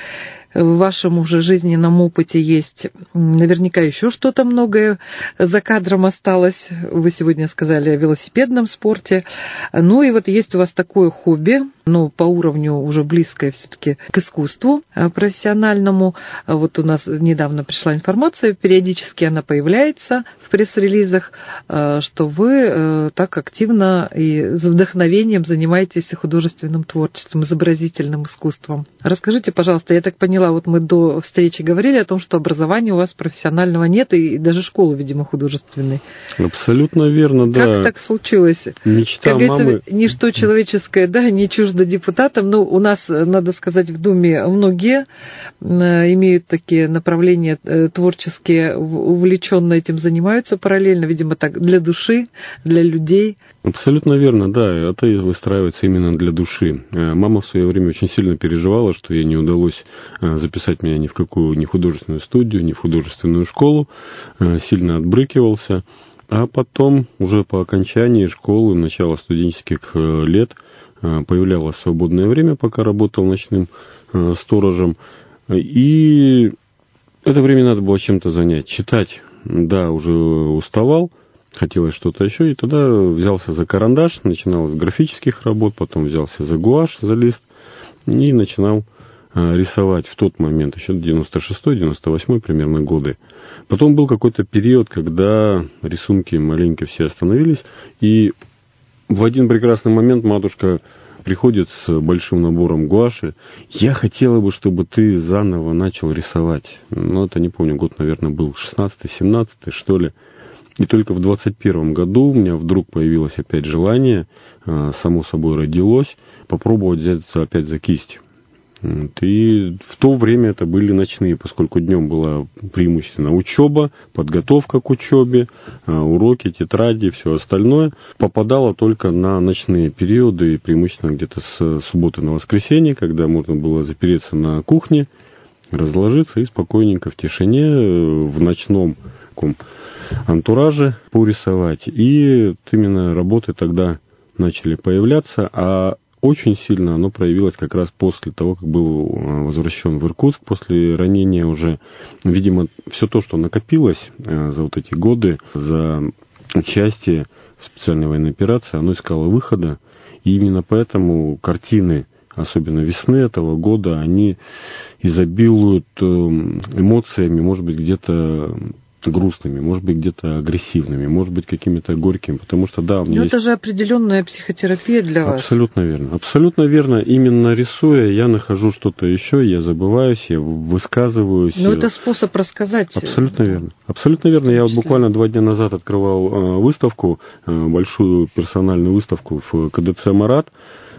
В вашем уже жизненном опыте есть наверняка еще что-то многое за кадром осталось. Вы сегодня сказали о велосипедном спорте. Ну и вот есть у вас такое хобби, но по уровню уже близкое все-таки к искусству профессиональному. Вот у нас недавно пришла информация, периодически она появляется в пресс-релизах, что вы так активно и с вдохновением занимаетесь художественным творчеством, изобразительным искусством. Расскажите, пожалуйста, я так поняла, вот мы до встречи говорили о том, что образования у вас профессионального нет, и даже школы, видимо, художественной. Абсолютно верно, да. Как так случилось? Мечта как мамы... Ничто человеческое, да, не чуждо между депутатом. Ну, у нас, надо сказать, в Думе многие имеют такие направления творческие, увлеченно этим занимаются параллельно, видимо, так для души, для людей. Абсолютно верно, да, это выстраивается именно для души. Мама в свое время очень сильно переживала, что ей не удалось записать меня ни в какую ни художественную студию, ни в художественную школу, сильно отбрыкивался. А потом, уже по окончании школы, начала студенческих лет, появлялось свободное время, пока работал ночным сторожем. И это время надо было чем-то занять. Читать, да, уже уставал, хотелось что-то еще. И тогда взялся за карандаш, начинал с графических работ, потом взялся за гуашь, за лист и начинал рисовать в тот момент, еще девяносто шестой девяносто восьмой примерно годы. Потом был какой-то период, когда рисунки маленько все остановились, и в один прекрасный момент матушка приходит с большим набором гуаши. Я хотела бы, чтобы ты заново начал рисовать. Ну, это, не помню, год, наверное, был шестнадцатый, семнадцатый, что ли. И только в двадцать первом году у меня вдруг появилось опять желание, само собой родилось, попробовать взяться опять за кисть. И в то время это были ночные, поскольку днем была преимущественно учеба, подготовка к учебе, уроки, тетради, все остальное. Попадало только на ночные периоды, преимущественно где-то с субботы на воскресенье, когда можно было запереться на кухне, разложиться и спокойненько в тишине, в ночном таком антураже порисовать. И именно работы тогда начали появляться, а очень сильно оно проявилось как раз после того, как был возвращен в Иркутск, после ранения уже. Видимо, все то, что накопилось за вот эти годы, за участие в специальной военной операции, оно искало выхода. И именно поэтому картины, особенно весны этого года, они изобилуют эмоциями, может быть, где-то грустными, может быть, где-то агрессивными, может быть, какими-то горькими, потому что, да, у меня Но есть... это же определенная психотерапия для вас. Абсолютно верно. Абсолютно верно. Именно рисуя, я нахожу что-то еще, я забываюсь, я высказываюсь. Но это способ рассказать. Абсолютно верно. Абсолютно верно. Я вот буквально два дня назад открывал выставку, большую персональную выставку в ка дэ цэ «Марат»,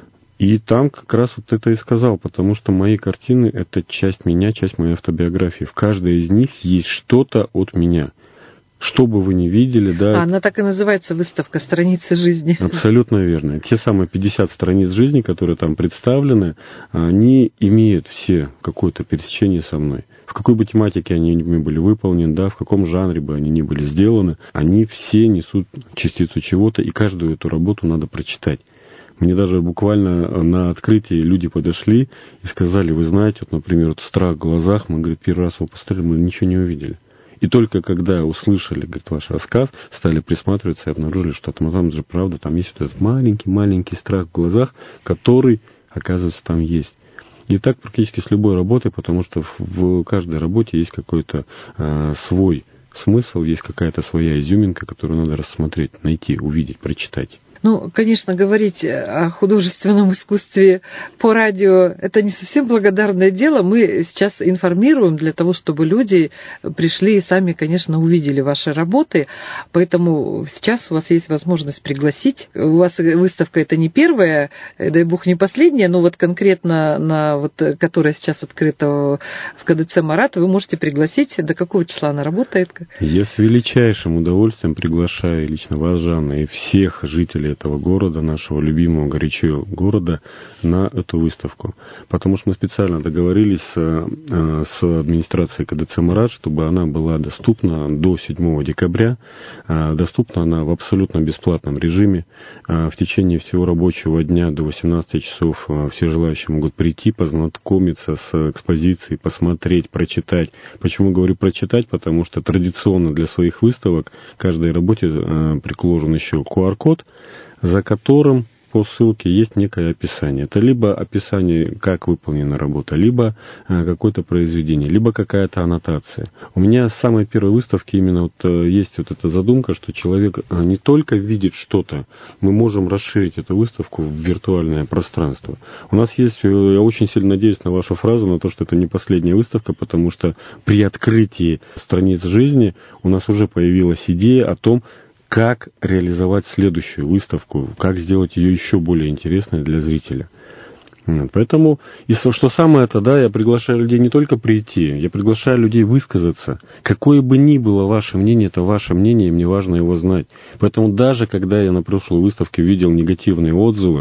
и там как раз вот это и сказал, потому что мои картины — это часть меня, часть моей автобиографии. В каждой из них есть что-то от меня. Что бы вы ни видели, да... А, она так и называется, выставка «Страницы жизни». Абсолютно верно. Те самые пятьдесят страниц жизни, которые там представлены, они имеют все какое-то пересечение со мной. В какой бы тематике они ни были выполнены, да, в каком жанре бы они ни были сделаны, они все несут частицу чего-то, и каждую эту работу надо прочитать. Мне даже буквально на открытии люди подошли и сказали: вы знаете, вот, например, вот страх в глазах, мы, говорит, первый раз его посмотрели, мы ничего не увидели. И только когда услышали, говорит, ваш рассказ, стали присматриваться и обнаружили, что там же правда, там есть вот этот маленький-маленький страх в глазах, который, оказывается, там есть. И так практически с любой работой, потому что в каждой работе есть какой-то э, свой смысл, есть какая-то своя изюминка, которую надо рассмотреть, найти, увидеть, прочитать. Ну, конечно, говорить о художественном искусстве по радио – это не совсем благодарное дело. Мы сейчас информируем для того, чтобы люди пришли и сами, конечно, увидели ваши работы. Поэтому сейчас у вас есть возможность пригласить. У вас выставка – это не первая, дай бог, не последняя, но вот конкретно, на, вот, которая сейчас открыта в ка дэ цэ «Марат», вы можете пригласить. До какого числа она работает? Я с величайшим удовольствием приглашаю лично вас, Жанна, и всех жителей этого города, нашего любимого горячо города, на эту выставку. Потому что мы специально договорились с, с администрацией ка дэ цэ «Марат», чтобы она была доступна до седьмого декабря. Доступна она в абсолютно бесплатном режиме. В течение всего рабочего дня до восемнадцати часов все желающие могут прийти, познакомиться с экспозицией, посмотреть, прочитать. Почему говорю прочитать? Потому что традиционно для своих выставок к каждой работе приложен еще ку ар код, за которым по ссылке есть некое описание. Это либо описание, как выполнена работа, либо какое-то произведение, либо какая-то аннотация. У меня с самой первой выставки именно вот есть вот эта задумка, что человек не только видит что-то, мы можем расширить эту выставку в виртуальное пространство. У нас есть, я очень сильно надеюсь на вашу фразу, на то, что это не последняя выставка, потому что при открытии страниц жизни у нас уже появилась идея о том, как реализовать следующую выставку, как сделать ее еще более интересной для зрителя. Поэтому, и что самое это, да, я приглашаю людей не только прийти, я приглашаю людей высказаться. Какое бы ни было ваше мнение, это ваше мнение, и мне важно его знать. Поэтому даже когда я на прошлой выставке видел негативные отзывы,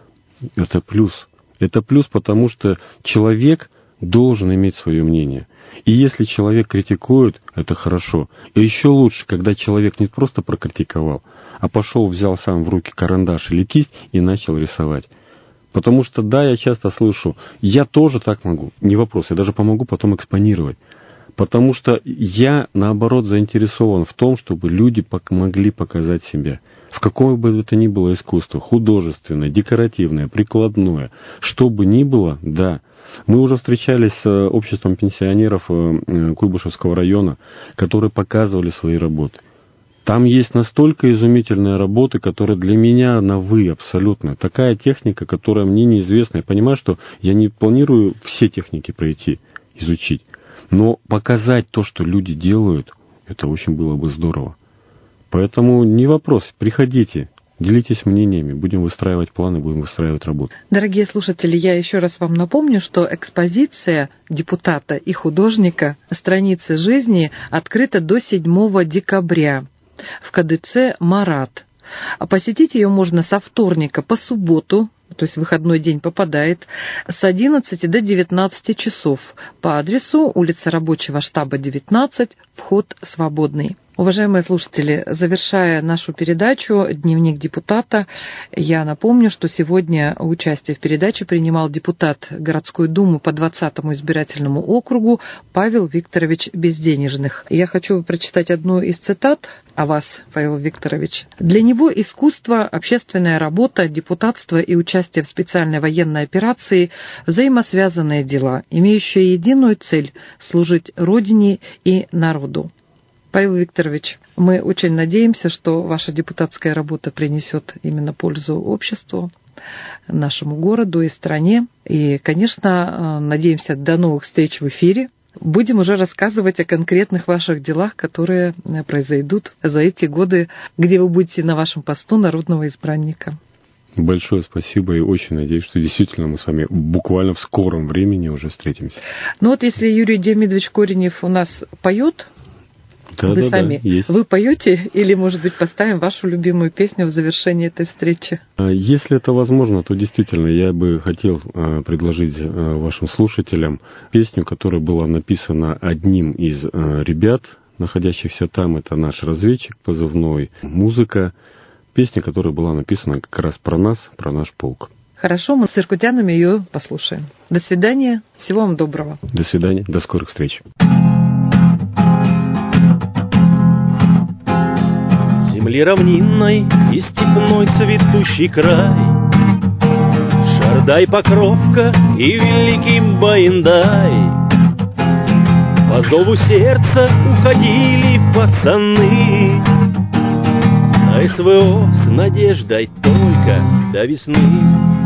это плюс. Это плюс, потому что человек должен иметь свое мнение. И если человек критикует, это хорошо. И еще лучше, когда человек не просто прокритиковал, а пошел, взял сам в руки карандаш или кисть и начал рисовать. Потому что, да, я часто слышу, я тоже так могу, не вопрос, я даже помогу потом экспонировать. Потому что я, наоборот, заинтересован в том, чтобы люди могли показать себя. В какое бы это ни было искусство, художественное, декоративное, прикладное, что бы ни было, да. Мы уже встречались с обществом пенсионеров Куйбышевского района, которые показывали свои работы. Там есть настолько изумительные работы, которые для меня на «вы» абсолютно. Такая техника, которая мне неизвестна. Я понимаю, что я не планирую все техники пройти, изучить. Но показать то, что люди делают, это очень было бы здорово. Поэтому не вопрос, приходите, делитесь мнениями, будем выстраивать планы, будем выстраивать работу. Дорогие слушатели, я еще раз вам напомню, что экспозиция депутата и художника «Страницы жизни» открыта до седьмого декабря. В ка дэ цэ «Марат». А посетить ее можно со вторника по субботу, то есть выходной день попадает, с одиннадцати до девятнадцати часов по адресу улица Рабочего штаба, девятнадцать, вход свободный. Уважаемые слушатели, завершая нашу передачу «Дневник депутата», я напомню, что сегодня участие в передаче принимал депутат городской думы по двадцатому избирательному округу Павел Викторович Безденежных. Я хочу прочитать одну из цитат о вас, Павел Викторович. «Для него искусство, общественная работа, депутатство и участие в специальной военной операции – взаимосвязанные дела, имеющие единую цель – служить Родине и народу». Павел Викторович, мы очень надеемся, что ваша депутатская работа принесет именно пользу обществу, нашему городу и стране. И, конечно, надеемся до новых встреч в эфире. Будем уже рассказывать о конкретных ваших делах, которые произойдут за эти годы, где вы будете на вашем посту народного избранника. Большое спасибо и очень надеюсь, что действительно мы с вами буквально в скором времени уже встретимся. Ну вот если Юрий Демидович Коренев у нас поет, да, вы да, сами, да, есть. Вы поете или, может быть, поставим вашу любимую песню в завершении этой встречи? Если это возможно, то действительно я бы хотел предложить вашим слушателям песню, которая была написана одним из ребят, находящихся там. Это наш разведчик позывной, музыка. Песня, которая была написана как раз про нас, про наш полк. Хорошо, мы с иркутянами ее послушаем. До свидания, всего вам доброго. До свидания, до скорых встреч. Земли равнинной и степной цветущий край, Шардай, Покровка и Великий Баяндай. По зову сердца уходили пацаны на эс вэ о с надеждой только до весны.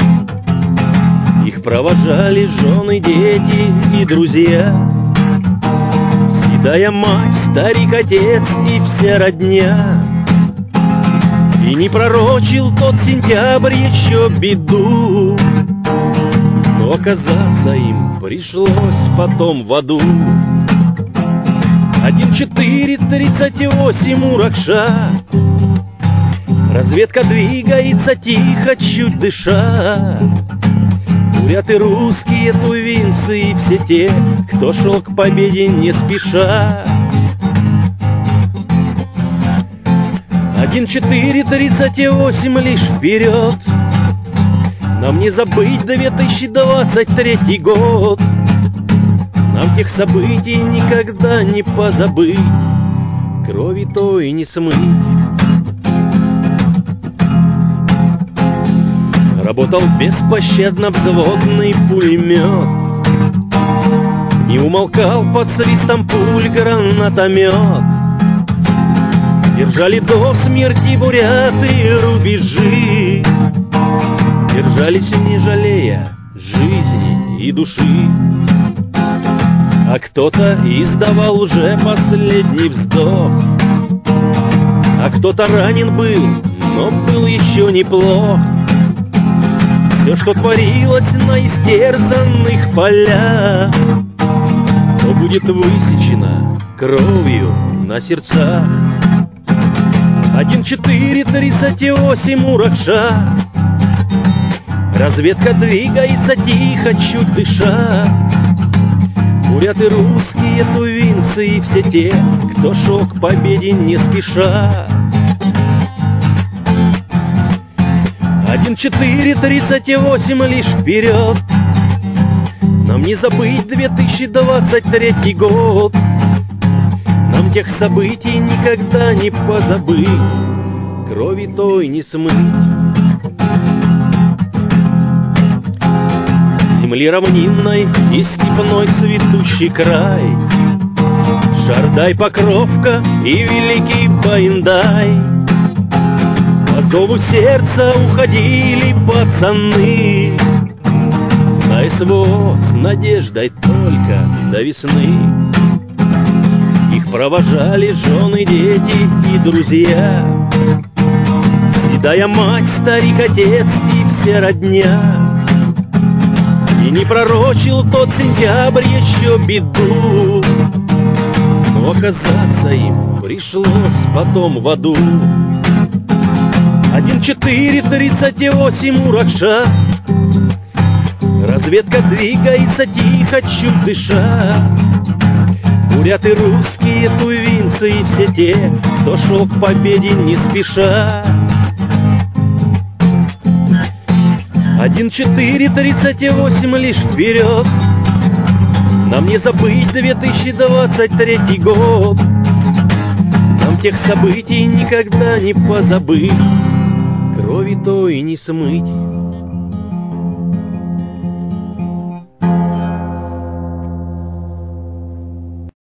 Их провожали жены, дети и друзья, седая мать, старик, отец и вся родня. И не пророчил тот сентябрь еще беду, но оказаться им пришлось потом в аду. Один четыре тридцать восемь Уракша, разведка двигается тихо, чуть дыша. Буряты русские, тувинцы и все те, кто шел к победе не спеша. Один четыре тридцать восемь лишь вперед, нам не забыть две тысячи двадцать третий год. Нам тех событий никогда не позабыть, крови той не смыть. Работал беспощадно взводный пулемет, не умолкал под свистом пуль гранатомет. Держали до смерти буряты рубежи, держались не жалея жизни и души. А кто-то издавал уже последний вздох, а кто-то ранен был, но был еще неплох. все, что творилось на истерзанных полях, то будет высечено кровью на сердцах. Один четыре тридцать восемь Муракша. Разведка двигается тихо, чуть дыша. Буряты русские, тувинцы и все те, кто шел к победе не спеша. Один четыре тридцать восемь лишь вперед. Нам не забыть две тысячи двадцать третий год. Нам тех событий никогда не позабыть, крови той не смыть. Земли равнинной и степной цветущий край, Шардай, Покровка и великий Баяндай. По зову сердца уходили пацаны на СВО с надеждой только до весны. Их провожали жены, дети и друзья, седая мать, старик, отец и все родня. И не пророчил тот сентябрь еще беду, но оказаться им пришлось потом в аду. Один четыре тридцать восемь Муракша. Разведка двигается тихо, чуть дыша. Буряты русские, тувинцы и все те, кто шел к победе не спеша. Один четыре тридцать восемь лишь вперед. Нам не забыть две тысячи двадцать третий год. Нам тех событий никогда не позабыть, крови той не смыть.